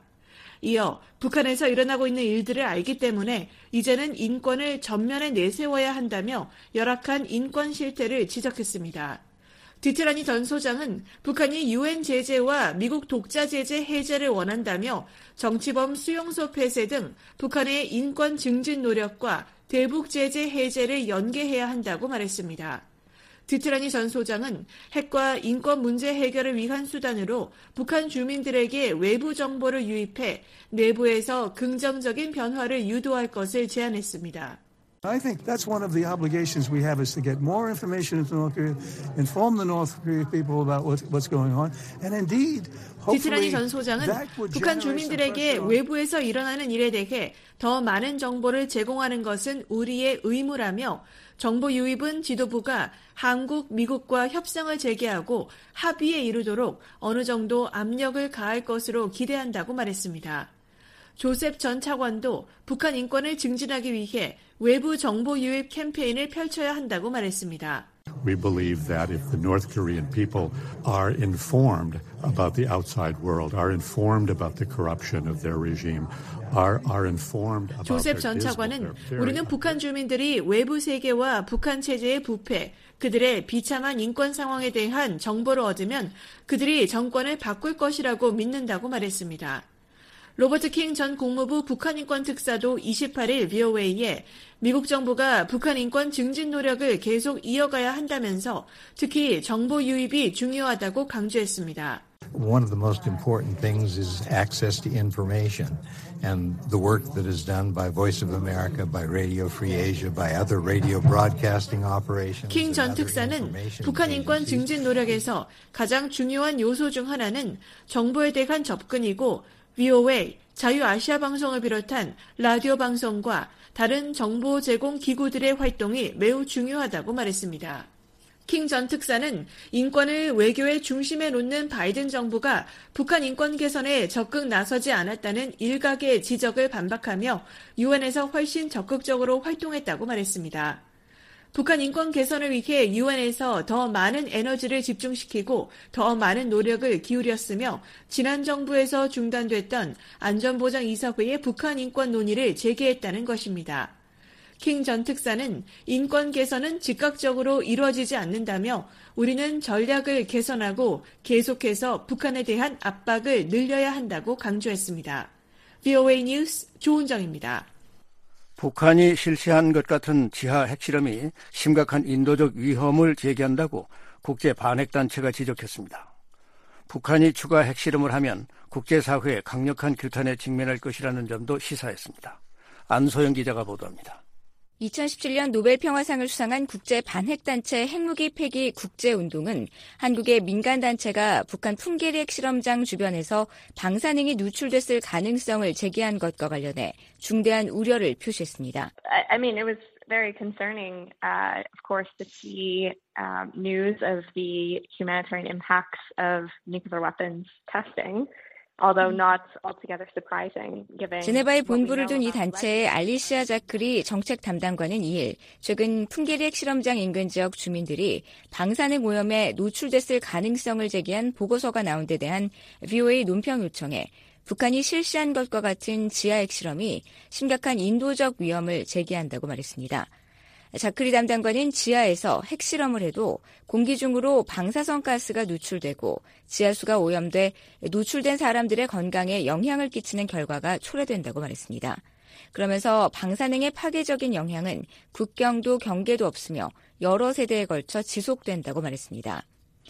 이어 북한에서 일어나고 있는 일들을 알기 때문에 이제는 인권을 전면에 내세워야 한다며 열악한 인권 실태를 지적했습니다. 디트라니 전 소장은 북한이 유엔 제재와 미국 독자 제재 해제를 원한다며 정치범 수용소 폐쇄 등 북한의 인권 증진 노력과 대북 제재 해제를 연계해야 한다고 말했습니다. 디트라니 전 소장은 핵과 인권 문제 해결을 위한 수단으로 북한 주민들에게 외부 정보를 유입해 내부에서 긍정적인 변화를 유도할 것을 제안했습니다. I think that's one of the obligations we have is to get more information into North Korea, inform the North Korean people about what, what's going on, and indeed, 디트라니 전 소장은 북한 주민들에게 외부에서 일어나는 일에 대해 더 많은 정보를 제공하는 것은 우리의 의무라며 정보 유입은 지도부가 한국, 미국과 협상을 재개하고 합의에 이르도록 어느 정도 압력을 가할 것으로 기대한다고 말했습니다. 조셉 전 차관도 북한 인권을 증진하기 위해 외부 정보 유입 캠페인을 펼쳐야 한다고 말했습니다. We believe that if the North Korean people are informed about the outside world, are informed about the corruption of their regime, are, are informed about 조셉 전 차관은 우리는 북한 주민들이 외부 세계와 북한 체제의 부패, 그들의 비참한 인권 상황에 대한 정보를 얻으면 그들이 정권을 바꿀 것이라고 믿는다고 말했습니다. 로버트 킹 전 국무부 북한인권 특사도 이십팔 일 브이오에이에 미국 정부가 북한 인권 증진 노력을 계속 이어가야 한다면서 특히 정보 유입이 중요하다고 강조했습니다. One of the most important things is access to information and the work that is done by Voice of America, by Radio Free Asia, by other radio broadcasting operations. 킹 전 특사는 북한 인권 증진 노력에서 가장 중요한 요소 중 하나는 정보에 대한 접근이고 브이오에이, 자유아시아 방송을 비롯한 라디오 방송과 다른 정보 제공 기구들의 활동이 매우 중요하다고 말했습니다. 킹 전 특사는 인권을 외교의 중심에 놓는 바이든 정부가 북한 인권 개선에 적극 나서지 않았다는 일각의 지적을 반박하며 유엔에서 훨씬 적극적으로 활동했다고 말했습니다. 북한 인권 개선을 위해 유엔에서 더 많은 에너지를 집중시키고 더 많은 노력을 기울였으며 지난 정부에서 중단됐던 안전보장이사회의 북한 인권 논의를 재개했다는 것입니다. 킹 전 특사는 인권 개선은 즉각적으로 이루어지지 않는다며 우리는 전략을 개선하고 계속해서 북한에 대한 압박을 늘려야 한다고 강조했습니다. 브이오에이 뉴스 조은정입니다. 북한이 실시한 것 같은 지하 핵실험이 심각한 인도적 위험을 제기한다고 국제 반핵단체가 지적했습니다. 북한이 추가 핵실험을 하면 국제사회의 강력한 규탄에 직면할 것이라는 점도 시사했습니다. 안소영 기자가 보도합니다. 이천십칠 년 노벨 평화상을 수상한 국제 반핵단체 핵무기 폐기 국제운동은 한국의 민간단체가 북한 풍계리 핵실험장 주변에서 방사능이 누출됐을 가능성을 제기한 것과 관련해 중대한 우려를 표시했습니다. I mean, it was very concerning, uh, of course, to see um, news of the humanitarian impacts of nuclear weapons testing. Although not altogether surprising, given 제네바에 본부를 둔 이 단체의 알리시아 자크리 정책 담당관은 이 일 최근 풍계리 핵실험장 인근 지역 주민들이 방사능 오염에 노출됐을 가능성을 제기한 보고서가 나온 데 대한 브이오에이 논평 요청에 북한이 실시한 것과 같은 지하 핵실험이 심각한 인도적 위험을 제기한다고 말했습니다. 자크리 담당관은 지하에서 핵실험을 해도 공기 중으로 방사성 가스가 누출되고 지하수가 오염돼 노출된 사람들의 건강에 영향을 끼치는 결과가 초래된다고 말했습니다. 그러면서 방사능의 파괴적인 영향은 국경도 경계도 없으며 여러 세대에 걸쳐 지속된다고 말했습니다.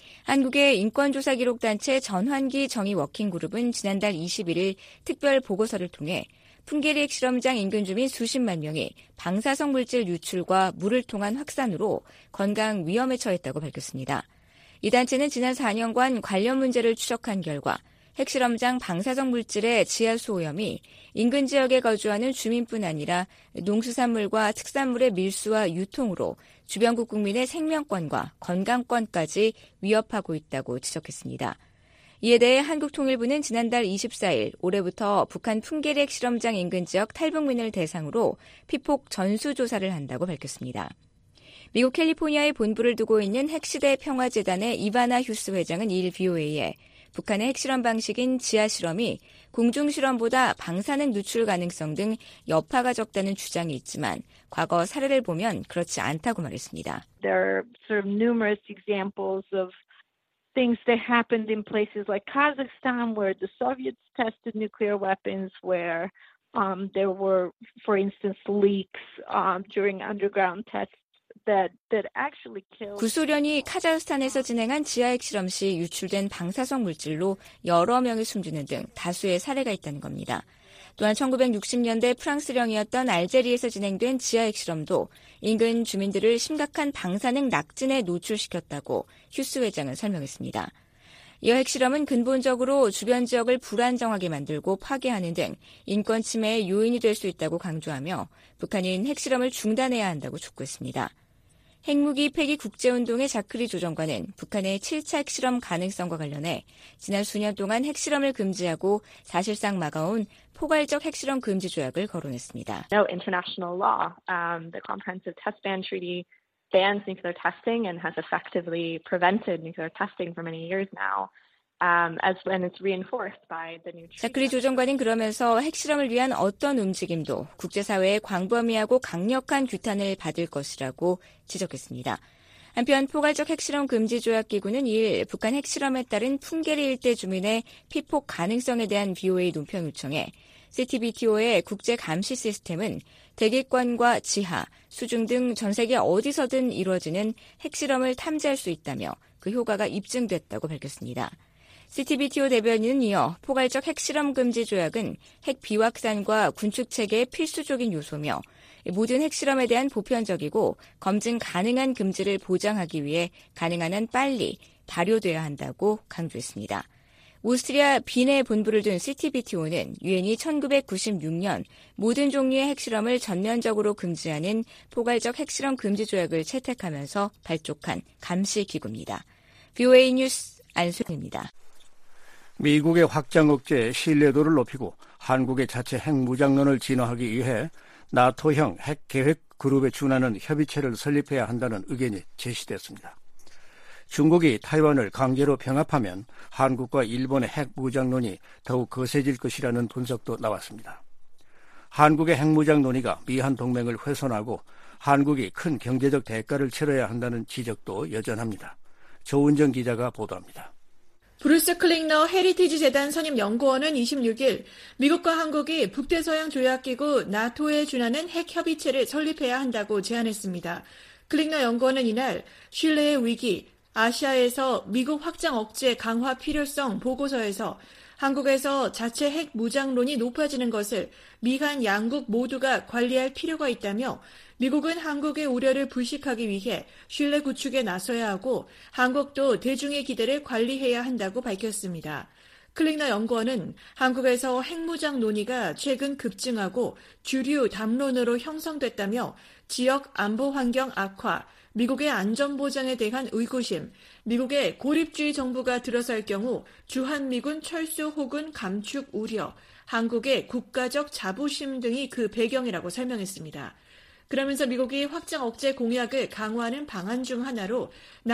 한국의 인권조사 기록단체 전환기 정의 워킹그룹은 지난달 이십일 일 특별 보고서를 통해 풍계리 핵실험장 인근 주민 수십만 명이 방사성 물질 유출과 물을 통한 확산으로 건강 위험에 처했다고 밝혔습니다. 이 단체는 지난 사 년간 관련 문제를 추적한 결과 핵실험장 방사성 물질의 지하수 오염이 인근 지역에 거주하는 주민뿐 아니라 농수산물과 특산물의 밀수와 유통으로 주변국 국민의 생명권과 건강권까지 위협하고 있다고 지적했습니다. 이에 대해 한국통일부는 지난달 이십사 일 올해부터 북한 풍계리 핵실험장 인근 지역 탈북민을 대상으로 피폭 전수조사를 한다고 밝혔습니다. 미국 캘리포니아에 본부를 두고 있는 핵시대 평화재단의 이바나 휴스 회장은 이 일 브이오에이에 북한의 핵실험 방식인 지하실험이 공중실험보다 방사능 누출 가능성 등 여파가 적다는 주장이 있지만 과거 사례를 보면 그렇지 않다고 말했습니다. There are sort of numerous examples of things that happened in places like Kazakhstan where the Soviets tested nuclear weapons, where um, there were, for instance, leaks um, during underground tests. That, that actually killed... 구소련이 카자흐스탄에서 진행한 지하 핵실험 시 유출된 방사성 물질로 여러 명이 숨지는 등 다수의 사례가 있다는 겁니다. 또한 천구백육십 년대 프랑스령이었던 알제리에서 진행된 지하 핵실험도 인근 주민들을 심각한 방사능 낙진에 노출시켰다고 휴스 회장은 설명했습니다. 이어 핵실험은 근본적으로 주변 지역을 불안정하게 만들고 파괴하는 등 인권 침해의 요인이 될 수 있다고 강조하며 북한인 핵실험을 중단해야 한다고 촉구했습니다. 핵무기 폐기 국제운동의 자크리 조정관은 북한의 칠 차 핵실험 가능성과 관련해 지난 수년 동안 핵실험을 금지하고 사실상 막아온 포괄적 핵실험 금지 조약을 거론했습니다. No international law. Um, the Comprehensive Test Ban Treaty bans nuclear testing and has effectively prevented nuclear testing for many years now. Um, as when it's reinforced by the new treaty. 자크리 조정관은 그러면서 핵실험을 위한 어떤 움직임도 국제사회의 광범위하고 강력한 규탄을 받을 것이라고 지적했습니다. 한편 포괄적 핵실험 금지 조약 기구는 이일 북한 핵실험에 따른 풍계리 일대 주민의 피폭 가능성에 대한 브이오에이 논평 요청에 씨티비티오의 국제 감시 시스템은 대기권과 지하, 수중 등 전 세계 어디서든 이루어지는 핵실험을 탐지할 수 있다며 그 효과가 입증됐다고 밝혔습니다. 씨티비티오 대변인은 이어 포괄적 핵실험 금지 조약은 핵 비확산과 군축체계의 필수적인 요소며 모든 핵실험에 대한 보편적이고 검증 가능한 금지를 보장하기 위해 가능한 한 빨리 발효돼야 한다고 강조했습니다. 오스트리아 빈에 본부를 둔 씨티비티오는 유엔이 천구백구십육 년 모든 종류의 핵실험을 전면적으로 금지하는 포괄적 핵실험 금지 조약을 채택하면서 발족한 감시 기구입니다. 브이오에이 뉴스 안수입니다. 미국의 확장 억제에 신뢰도를 높이고 한국의 자체 핵무장론을 진화하기 위해 나토형 핵계획 그룹에 준하는 협의체를 설립해야 한다는 의견이 제시됐습니다. 중국이 타이완을 강제로 병합하면 한국과 일본의 핵무장론이 더욱 거세질 것이라는 분석도 나왔습니다. 한국의 핵무장 논의가 미한 동맹을 훼손하고 한국이 큰 경제적 대가를 치러야 한다는 지적도 여전합니다. 조은정 기자가 보도합니다. 브루스 클링너 헤리티지 재단 선임 연구원은 이십육일 미국과 한국이 북대서양 조약기구 나토에 준하는 핵협의체를 설립해야 한다고 제안했습니다. 클링너 연구원은 이날 신뢰의 위기, 아시아에서 미국 확장 억제 강화 필요성 보고서에서 한국에서 자체 핵 무장론이 높아지는 것을 미한 양국 모두가 관리할 필요가 있다며 미국은 한국의 우려를 불식하기 위해 신뢰 구축에 나서야 하고 한국도 대중의 기대를 관리해야 한다고 밝혔습니다. 클링너 연구원은 한국에서 핵무장 논의가 최근 급증하고 주류 담론으로 형성됐다며 지역 안보 환경 악화, 미국의 안전보장에 대한 의구심, 미국의 고립주의 정부가 들어설 경우 주한미군 철수 혹은 감축 우려, 한국의 국가적 자부심 등이 그 배경이라고 설명했습니다. 그러면서 미국이 확장 억제 공약을 강화하는 방안 중 하나로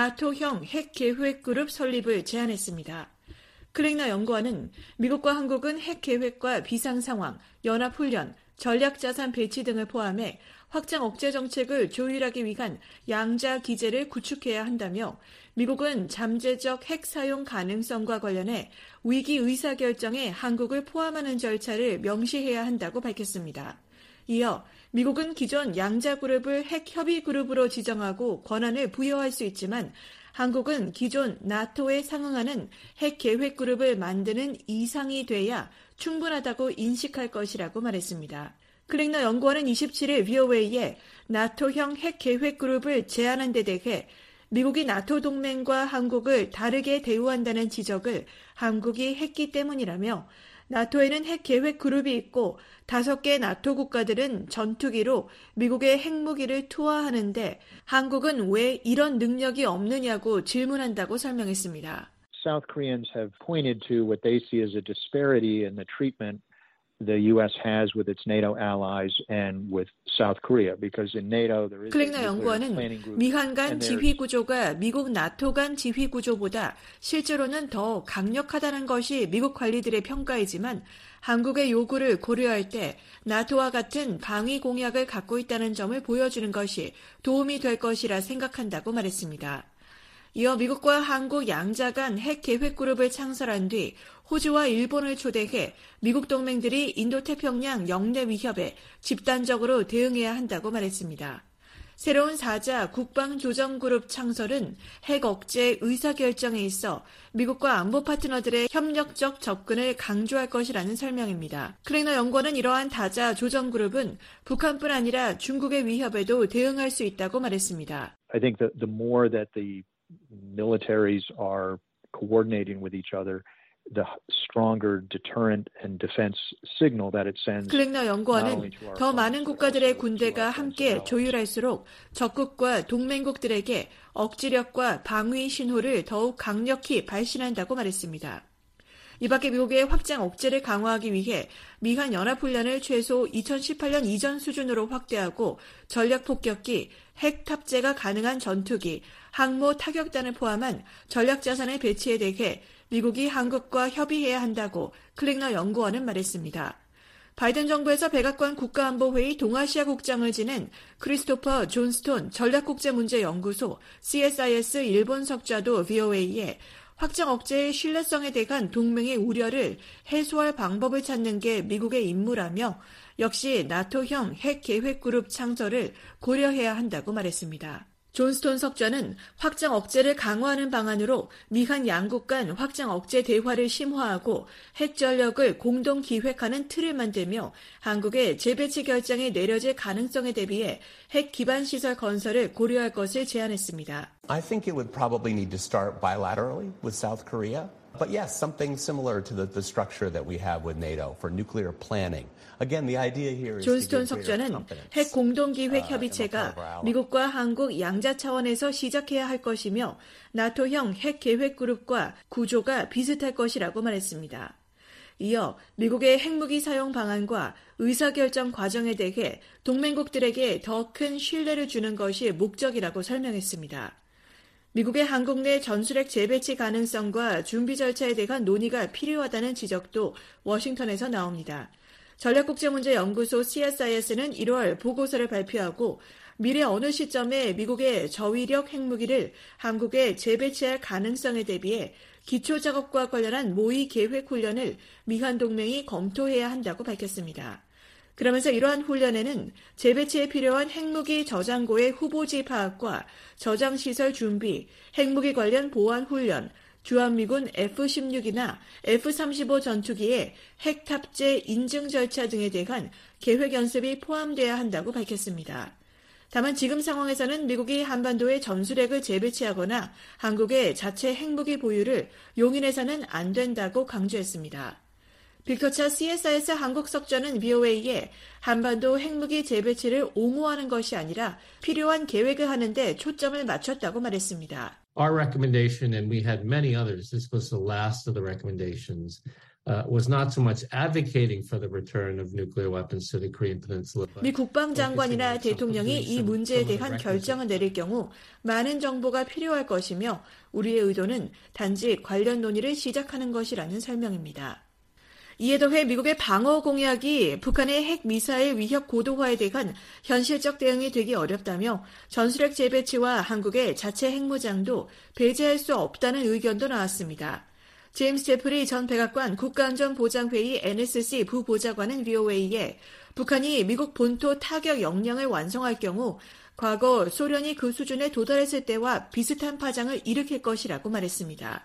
나토형 핵계획그룹 설립을 제안했습니다. 클링너 연구원은 미국과 한국은 핵계획과 비상상황, 연합훈련, 전략자산 배치 등을 포함해 확장 억제 정책을 조율하기 위한 양자 기제를 구축해야 한다며 미국은 잠재적 핵 사용 가능성과 관련해 위기 의사결정에 한국을 포함하는 절차를 명시해야 한다고 밝혔습니다. 이어 미국은 기존 양자그룹을 핵협의그룹으로 지정하고 권한을 부여할 수 있지만 한국은 기존 나토에 상응하는 핵계획그룹을 만드는 이상이 돼야 충분하다고 인식할 것이라고 말했습니다. 클링너 연구원은 이십칠일 브이오에이에 나토형 핵계획그룹을 제안한 데 대해 미국이 나토 동맹과 한국을 다르게 대우한다는 지적을 한국이 했기 때문이라며 나토에는 핵계획그룹이 있고 다섯 개 나토 국가들은 전투기로 미국의 핵무기를 투하하는데 한국은 왜 이런 능력이 없느냐고 질문한다고 설명했습니다. South Koreans have pointed to what they see as a disparity in the treatment the U S has with its NATO allies and with South Korea, because in NATO there is 클랭너 연구원은 미한 간 지휘 구조가 미국 나토 간 지휘 구조보다 실제로는 더 강력하다는 것이 미국 관리들의 평가이지만 한국의 요구를 고려할 때 나토와 같은 방위 공약을 갖고 있다는 점을 보여주는 것이 도움이 될 것이라 생각한다고 말했습니다. 이어 미국과 한국 양자 간 핵 계획 그룹을 창설한 뒤 호주와 일본을 초대해 미국 동맹들이 인도태평양 영내 위협에 집단적으로 대응해야 한다고 말했습니다. 새로운 사자 국방조정그룹 창설은 핵 억제 의사결정에 있어 미국과 안보 파트너들의 협력적 접근을 강조할 것이라는 설명입니다. 클랭너 연구원은 이러한 다자 조정그룹은 북한뿐 아니라 중국의 위협에도 대응할 수 있다고 말했습니다. I think that the more that the militaries are coordinating with each other, the stronger deterrent and defense signal that it sends. 클랭너 연구원은 더 많은 국가들의 군대가 함께 조율할수록 적국과 동맹국들에게 억지력과 방위 신호를 더욱 강력히 발신한다고 말했습니다. 이 밖에 미국의 확장 억제를 강화하기 위해 미한 연합훈련을 최소 이천십팔 년 이전 수준으로 확대하고 전략폭격기, 핵 탑재가 가능한 전투기, 항모 타격단을 포함한 전략자산의 배치에 대해 미국이 한국과 협의해야 한다고 클랭너 연구원은 말했습니다. 바이든 정부에서 백악관 국가안보회의 동아시아 국장을 지낸 크리스토퍼 존스톤 전략국제문제연구소 씨에스아이에스 일본 석좌도 브이오에이에 확장 억제의 신뢰성에 대한 동맹의 우려를 해소할 방법을 찾는 게 미국의 임무라며 역시 나토형 핵계획그룹 창설을 고려해야 한다고 말했습니다. 존스톤 석좌는 확장 억제를 강화하는 방안으로 미한 양국 간 확장 억제 대화를 심화하고 핵 전력을 공동 기획하는 틀을 만들며 한국의 재배치 결정이 내려질 가능성에 대비해 핵 기반 시설 건설을 고려할 것을 제안했습니다. I think it would probably need to start bilaterally with South Korea. But yes, something similar to the, the structure that we have with NATO for nuclear planning. Again, the idea here is 존스톤 석좌는 핵 공동기획 협의체가 미국과 한국 양자 차원에서 시작해야 할 것이며 나토형 핵 계획 그룹과 구조가 비슷할 것이라고 말했습니다. 이어 미국의 핵무기 사용 방안과 의사결정 과정에 대해 동맹국들에게 더 큰 신뢰를 주는 것이 목적이라고 설명했습니다. 미국의 한국 내 전술핵 재배치 가능성과 준비 절차에 대한 논의가 필요하다는 지적도 워싱턴에서 나옵니다. 전략국제문제연구소 씨에스아이에스는 일월 보고서를 발표하고 미래 어느 시점에 미국의 저위력 핵무기를 한국에 재배치할 가능성에 대비해 기초작업과 관련한 모의 계획 훈련을 미한 동맹이 검토해야 한다고 밝혔습니다. 그러면서 이러한 훈련에는 재배치에 필요한 핵무기 저장고의 후보지 파악과 저장시설 준비, 핵무기 관련 보안 훈련, 주한미군 에프 십육이나 에프 삼십오 전투기의 핵 탑재 인증 절차 등에 대한 계획 연습이 포함돼야 한다고 밝혔습니다. 다만 지금 상황에서는 미국이 한반도에 전술핵을 재배치하거나 한국의 자체 핵무기 보유를 용인해서는 안 된다고 강조했습니다. 빅터차 씨에스아이에스 한국 석좌는 브이오에이에 한반도 핵무기 재배치를 옹호하는 것이 아니라 필요한 계획을 하는 데 초점을 맞췄다고 말했습니다. Our recommendation, and we had many others, this was the last of the recommendations, uh, was not so much advocating for the return of nuclear weapons to the Korean Peninsula. 미 국방장관이나 대통령이 이 문제에 대한 결정을 내릴 경우 많은 정보가 필요할 것이며 우리의 의도는 단지 관련 논의를 시작하는 것이라는 설명입니다. 이에 더해 미국의 방어 공약이 북한의 핵미사일 위협 고도화에 대한 현실적 대응이 되기 어렵다며 전술핵 재배치와 한국의 자체 핵무장도 배제할 수 없다는 의견도 나왔습니다. 제임스 제프리 전 백악관 국가안전보장회의 엔에스씨 부보좌관은 브이오에이에 북한이 미국 본토 타격 역량을 완성할 경우 과거 소련이 그 수준에 도달했을 때와 비슷한 파장을 일으킬 것이라고 말했습니다.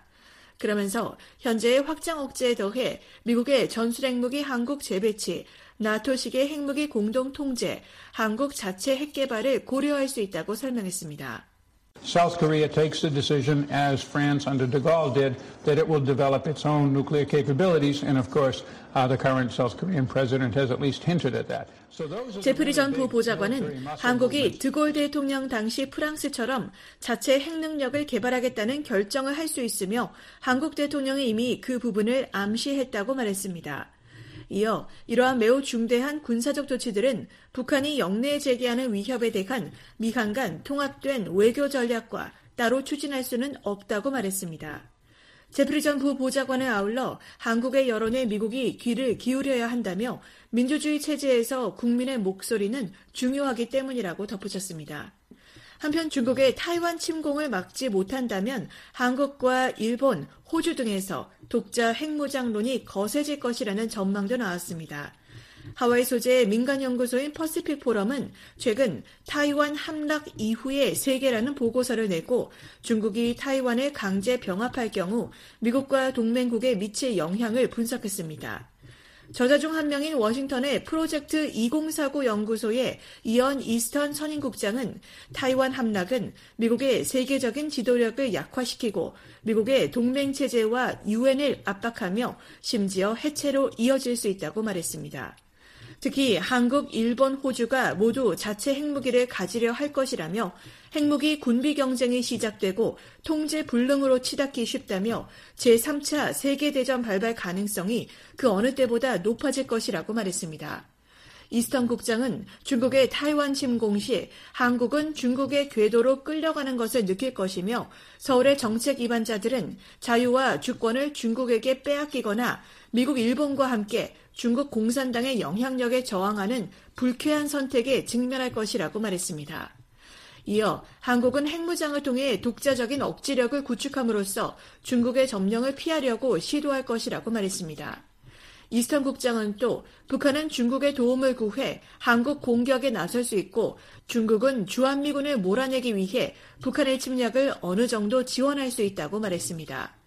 그러면서 현재의 확장 억제에 더해 미국의 전술핵무기 한국 재배치, 나토식의 핵무기 공동 통제, 한국 자체 핵 개발을 고려할 수 있다고 설명했습니다. South Korea takes the decision, as France under de Gaulle did, that it will develop its own nuclear capabilities, and of course, uh, the current South Korean president has at least hinted at that. 제프리 전 부보좌관은 한국이 드골 대통령 당시 프랑스처럼 자체 핵능력을 개발하겠다는 결정을 할 수 있으며 한국 대통령이 이미 그 부분을 암시했다고 말했습니다. 이어 이러한 매우 중대한 군사적 조치들은 북한이 영내에 제기하는 위협에 대한 미한 간 통합된 외교 전략과 따로 추진할 수는 없다고 말했습니다. 제프리 전 부보좌관은 아울러 한국의 여론에 미국이 귀를 기울여야 한다며 민주주의 체제에서 국민의 목소리는 중요하기 때문이라고 덧붙였습니다. 한편 중국의 타이완 침공을 막지 못한다면 한국과 일본, 호주 등에서 독자 핵무장론이 거세질 것이라는 전망도 나왔습니다. 하와이 소재의 민간연구소인 퍼시픽 포럼은 최근 타이완 함락 이후의 세계라는 보고서를 내고 중국이 타이완을 강제 병합할 경우 미국과 동맹국에 미칠 영향을 분석했습니다. 저자 중 한 명인 워싱턴의 프로젝트 이공사구 연구소의 이언 이스턴 선임국장은 타이완 함락은 미국의 세계적인 지도력을 약화시키고 미국의 동맹체제와 유엔을 압박하며 심지어 해체로 이어질 수 있다고 말했습니다. 특히 한국, 일본, 호주가 모두 자체 핵무기를 가지려 할 것이라며 핵무기 군비 경쟁이 시작되고 통제 불능으로 치닫기 쉽다며 제삼 차 세계대전 발발 가능성이 그 어느 때보다 높아질 것이라고 말했습니다. 이스턴 국장은 중국의 타이완 침공 시 한국은 중국의 궤도로 끌려가는 것을 느낄 것이며 서울의 정책 위반자들은 자유와 주권을 중국에게 빼앗기거나 미국, 일본과 함께 중국 공산당의 영향력에 저항하는 불쾌한 선택에 직면할 것이라고 말했습니다. 이어 한국은 핵무장을 통해 독자적인 억지력을 구축함으로써 중국의 점령을 피하려고 시도할 것이라고 말했습니다. 이스턴 국장은 또 북한은 중국의 도움을 구해 한국 공격에 나설 수 있고 중국은 주한미군을 몰아내기 위해 북한의 침략을 어느 정도 지원할 수 있다고 말했습니다.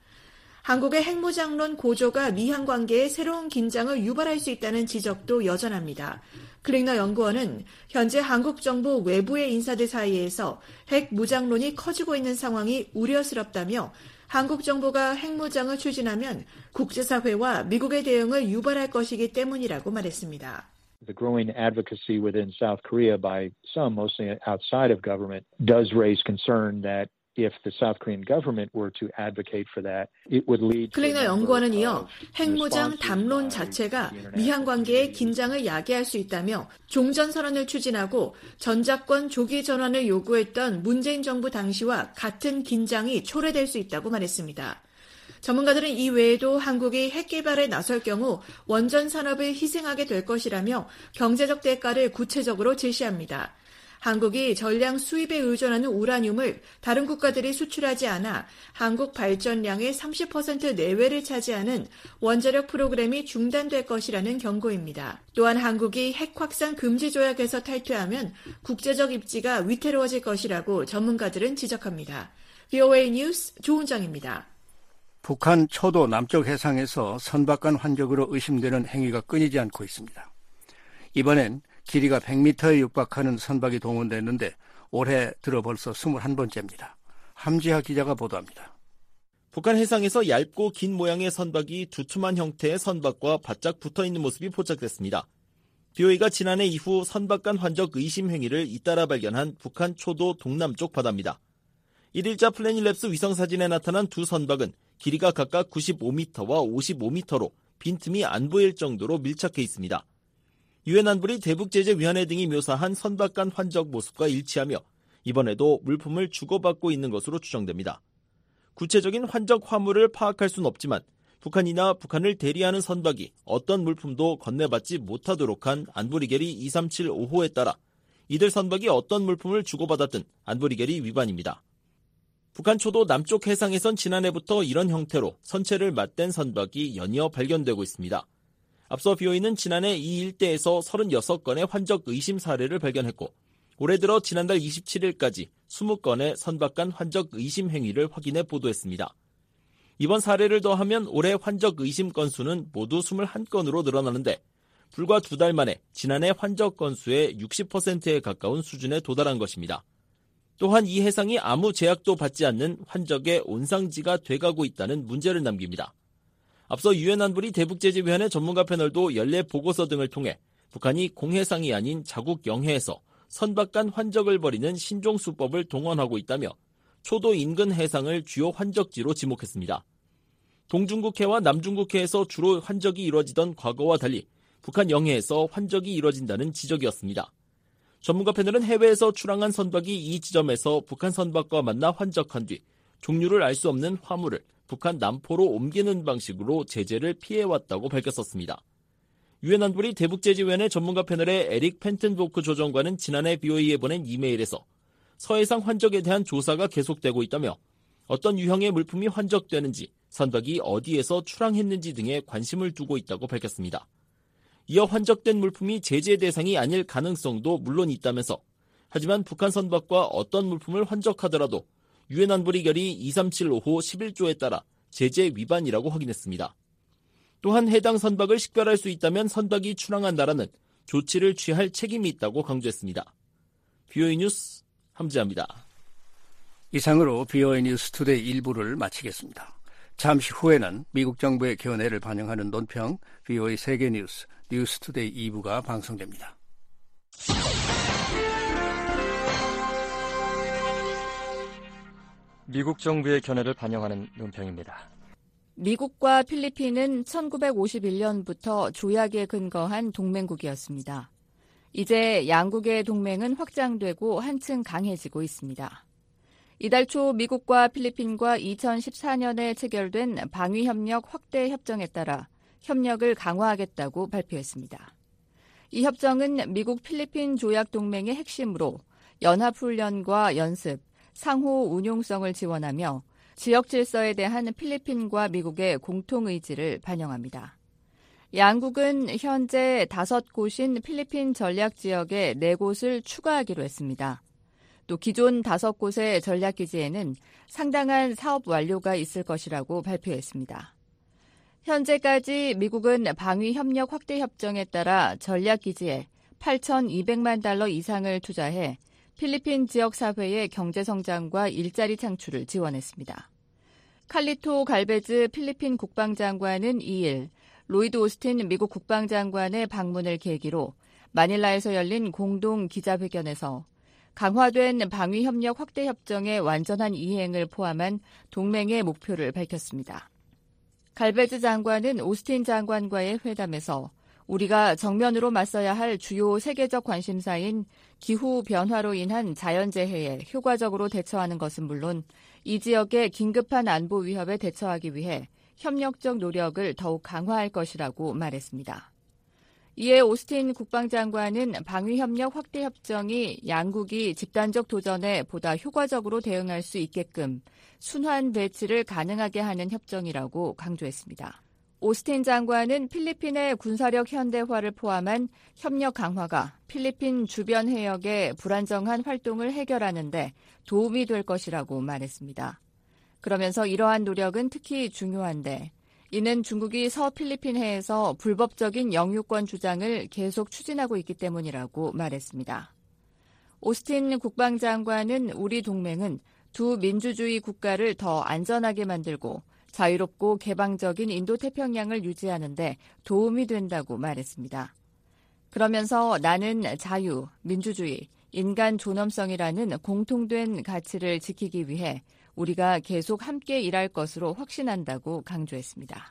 한국의 핵무장론 고조가 미한 관계에 새로운 긴장을 유발할 수 있다는 지적도 여전합니다. 클링너 연구원은 현재 한국 정부 외부의 인사들 사이에서 핵무장론이 커지고 있는 상황이 우려스럽다며 한국 정부가 핵무장을 추진하면 국제사회와 미국의 대응을 유발할 것이기 때문이라고 말했습니다. The growing advocacy within South Korea by some, mostly outside of government, does raise concern that if the South Korean government were to advocate for that, it would lead to 클링너 연구원은 이어 핵무장 담론 자체가 미한 관계의 긴장을 야기할 수 있다며 종전선언을 추진하고 전작권 조기 전환을 요구했던 문재인 정부 당시와 같은 긴장이 초래될 수 있다고 말했습니다. 전문가들은 이 외에도 한국이 핵 개발에 나설 경우 원전 산업을 희생하게 될 것이라며 경제적 대가를 구체적으로 제시합니다. 한국이 전량 수입에 의존하는 우라늄을 다른 국가들이 수출하지 않아 한국 발전량의 삼십 퍼센트 내외를 차지하는 원자력 프로그램이 중단될 것이라는 경고입니다. 또한 한국이 핵 확산 금지 조약에서 탈퇴하면 국제적 입지가 위태로워질 것이라고 전문가들은 지적합니다. 브이오에이 뉴스 조은정입니다. 북한 초도 남쪽 해상에서 선박 간 환적으로 의심되는 행위가 끊이지 않고 있습니다. 이번엔 길이가 백 미터에 육박하는 선박이 동원됐는데 올해 들어 벌써 이십일 번째입니다. 함지하 기자가 보도합니다. 북한 해상에서 얇고 긴 모양의 선박이 두툼한 형태의 선박과 바짝 붙어있는 모습이 포착됐습니다. 비오이가 지난해 이후 선박 간 환적 의심 행위를 잇따라 발견한 북한 초도 동남쪽 바다입니다. 일일자 플래닛랩스 위성사진에 나타난 두 선박은 길이가 각각 구십오 미터와 오십오 미터로 빈틈이 안 보일 정도로 밀착해 있습니다. 유엔 안보리 대북제재위원회 등이 묘사한 선박 간 환적 모습과 일치하며 이번에도 물품을 주고받고 있는 것으로 추정됩니다. 구체적인 환적 화물을 파악할 수는 없지만 북한이나 북한을 대리하는 선박이 어떤 물품도 건네받지 못하도록 한 안보리결의 이삼칠오 호에 따라 이들 선박이 어떤 물품을 주고받았든 안보리결의 위반입니다. 북한 초도 남쪽 해상에선 지난해부터 이런 형태로 선체를 맞댄 선박이 연이어 발견되고 있습니다. 앞서 비오이는 지난해 이 일대에서 삼십육 건의 환적 의심 사례를 발견했고 올해 들어 지난달 이십칠일까지 이십 건의 선박 간 환적 의심 행위를 확인해 보도했습니다. 이번 사례를 더하면 올해 환적 의심 건수는 모두 이십일 건으로 늘어나는데 불과 두 달 만에 지난해 환적 건수의 육십 퍼센트에 가까운 수준에 도달한 것입니다. 또한 이 해상이 아무 제약도 받지 않는 환적의 온상지가 돼가고 있다는 문제를 남깁니다. 앞서 유엔 안보리 대북제재위원회 전문가 패널도 연례 보고서 등을 통해 북한이 공해상이 아닌 자국 영해에서 선박 간 환적을 벌이는 신종수법을 동원하고 있다며 초도 인근 해상을 주요 환적지로 지목했습니다. 동중국해와 남중국해에서 주로 환적이 이루어지던 과거와 달리 북한 영해에서 환적이 이루어진다는 지적이었습니다. 전문가 패널은 해외에서 출항한 선박이 이 지점에서 북한 선박과 만나 환적한 뒤 종류를 알 수 없는 화물을 북한 남포로 옮기는 방식으로 제재를 피해왔다고 밝혔었습니다. 유엔 안보리 대북제재위원회 전문가 패널의 에릭 펜튼보크 조정관은 지난해 비오이에 보낸 이메일에서 서해상 환적에 대한 조사가 계속되고 있다며 어떤 유형의 물품이 환적되는지, 선박이 어디에서 출항했는지 등에 관심을 두고 있다고 밝혔습니다. 이어 환적된 물품이 제재 대상이 아닐 가능성도 물론 있다면서 하지만 북한 선박과 어떤 물품을 환적하더라도 유엔 안보리 결의 이삼칠오호 십일조에 따라 제재 위반이라고 확인했습니다. 또한 해당 선박을 식별할 수 있다면 선박이 출항한 나라는 조치를 취할 책임이 있다고 강조했습니다. 비오이 뉴스 함지아입니다. 이상으로 비오이 뉴스 투데이 일부를 마치겠습니다. 잠시 후에는 미국 정부의 견해를 반영하는 논평 비오이 세계뉴스 뉴스 투데이 이 부가 방송됩니다. 미국 정부의 견해를 반영하는 논평입니다. 미국과 필리핀은 천구백오십일년부터 조약에 근거한 동맹국이었습니다. 이제 양국의 동맹은 확장되고 한층 강해지고 있습니다. 이달 초 미국과 필리핀과 이천십사년에 체결된 방위협력 확대 협정에 따라 협력을 강화하겠다고 발표했습니다. 이 협정은 미국 필리핀 조약 동맹의 핵심으로 연합훈련과 연습, 상호 운용성을 지원하며 지역 질서에 대한 필리핀과 미국의 공통의지를 반영합니다. 양국은 현재 다섯 곳인 필리핀 전략지역에 네 곳을 추가하기로 했습니다. 또 기존 다섯 곳의 전략기지에는 상당한 사업 완료가 있을 것이라고 발표했습니다. 현재까지 미국은 방위협력 확대 협정에 따라 전략기지에 팔천이백만 달러 이상을 투자해 필리핀 지역사회의 경제성장과 일자리 창출을 지원했습니다. 칼리토 갈베즈 필리핀 국방장관은 이일 로이드 오스틴 미국 국방장관의 방문을 계기로 마닐라에서 열린 공동 기자회견에서 강화된 방위협력 확대 협정의 완전한 이행을 포함한 동맹의 목표를 밝혔습니다. 갈베즈 장관은 오스틴 장관과의 회담에서 우리가 정면으로 맞서야 할 주요 세계적 관심사인 기후변화로 인한 자연재해에 효과적으로 대처하는 것은 물론 이 지역의 긴급한 안보 위협에 대처하기 위해 협력적 노력을 더욱 강화할 것이라고 말했습니다. 이에 오스틴 국방장관은 방위협력 확대 협정이 양국이 집단적 도전에 보다 효과적으로 대응할 수 있게끔 순환 배치를 가능하게 하는 협정이라고 강조했습니다. 오스틴 장관은 필리핀의 군사력 현대화를 포함한 협력 강화가 필리핀 주변 해역의 불안정한 활동을 해결하는 데 도움이 될 것이라고 말했습니다. 그러면서 이러한 노력은 특히 중요한데 이는 중국이 서필리핀 해에서 불법적인 영유권 주장을 계속 추진하고 있기 때문이라고 말했습니다. 오스틴 국방장관은 우리 동맹은 두 민주주의 국가를 더 안전하게 만들고 자유롭고 개방적인 인도태평양을 유지하는 데 도움이 된다고 말했습니다. 그러면서 나는 자유, 민주주의, 인간 존엄성이라는 공통된 가치를 지키기 위해 우리가 계속 함께 일할 것으로 확신한다고 강조했습니다.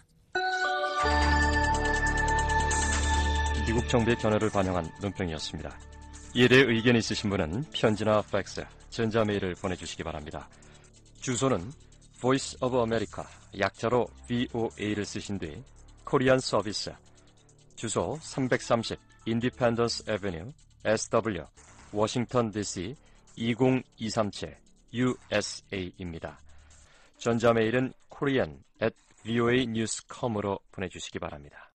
미국 정부의 견해를 반영한 논평이었습니다. 이에 대해 의견 있으신 분은 편지나 팩스, 전자메일을 보내주시기 바랍니다. 주소는 Voice of America, 약자로 브이오에이를 쓰신 뒤 코리안 서비스, 주소 삼백삼십 Independence Avenue, 에스더블유, 워싱턴 디씨 이공이삼칠 유에스에이입니다. 전자메일은 korean at voanews dot com으로 보내주시기 바랍니다.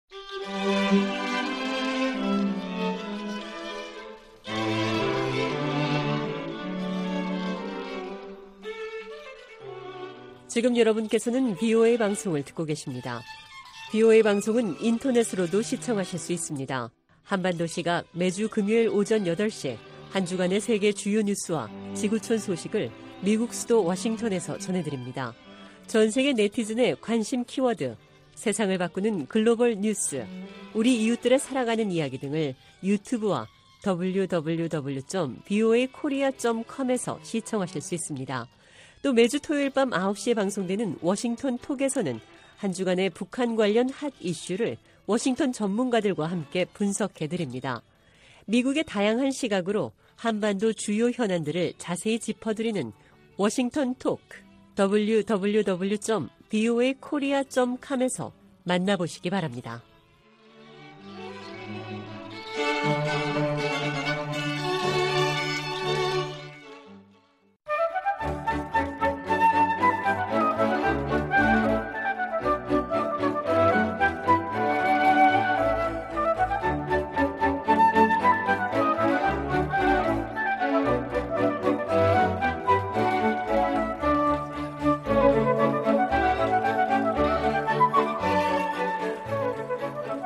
지금 여러분께서는 비오에이 방송을 듣고 계십니다. 비오에이 방송은 인터넷으로도 시청하실 수 있습니다. 한반도 시각 매주 금요일 오전 여덟 시 한 주간의 세계 주요 뉴스와 지구촌 소식을 미국 수도 워싱턴에서 전해드립니다. 전 세계 네티즌의 관심 키워드, 세상을 바꾸는 글로벌 뉴스, 우리 이웃들의 살아가는 이야기 등을 유튜브와 더블유 더블유 더블유 점 비오에이 코리아 점 컴에서 시청하실 수 있습니다. 또 매주 토요일 밤 아홉 시에 방송되는 워싱턴 톡에서는 한 주간의 북한 관련 핫 이슈를 워싱턴 전문가들과 함께 분석해드립니다. 미국의 다양한 시각으로 한반도 주요 현안들을 자세히 짚어드리는 워싱턴 토크 더블유 더블유 더블유 점 브이오에이 코리아 점 컴에서 만나보시기 바랍니다.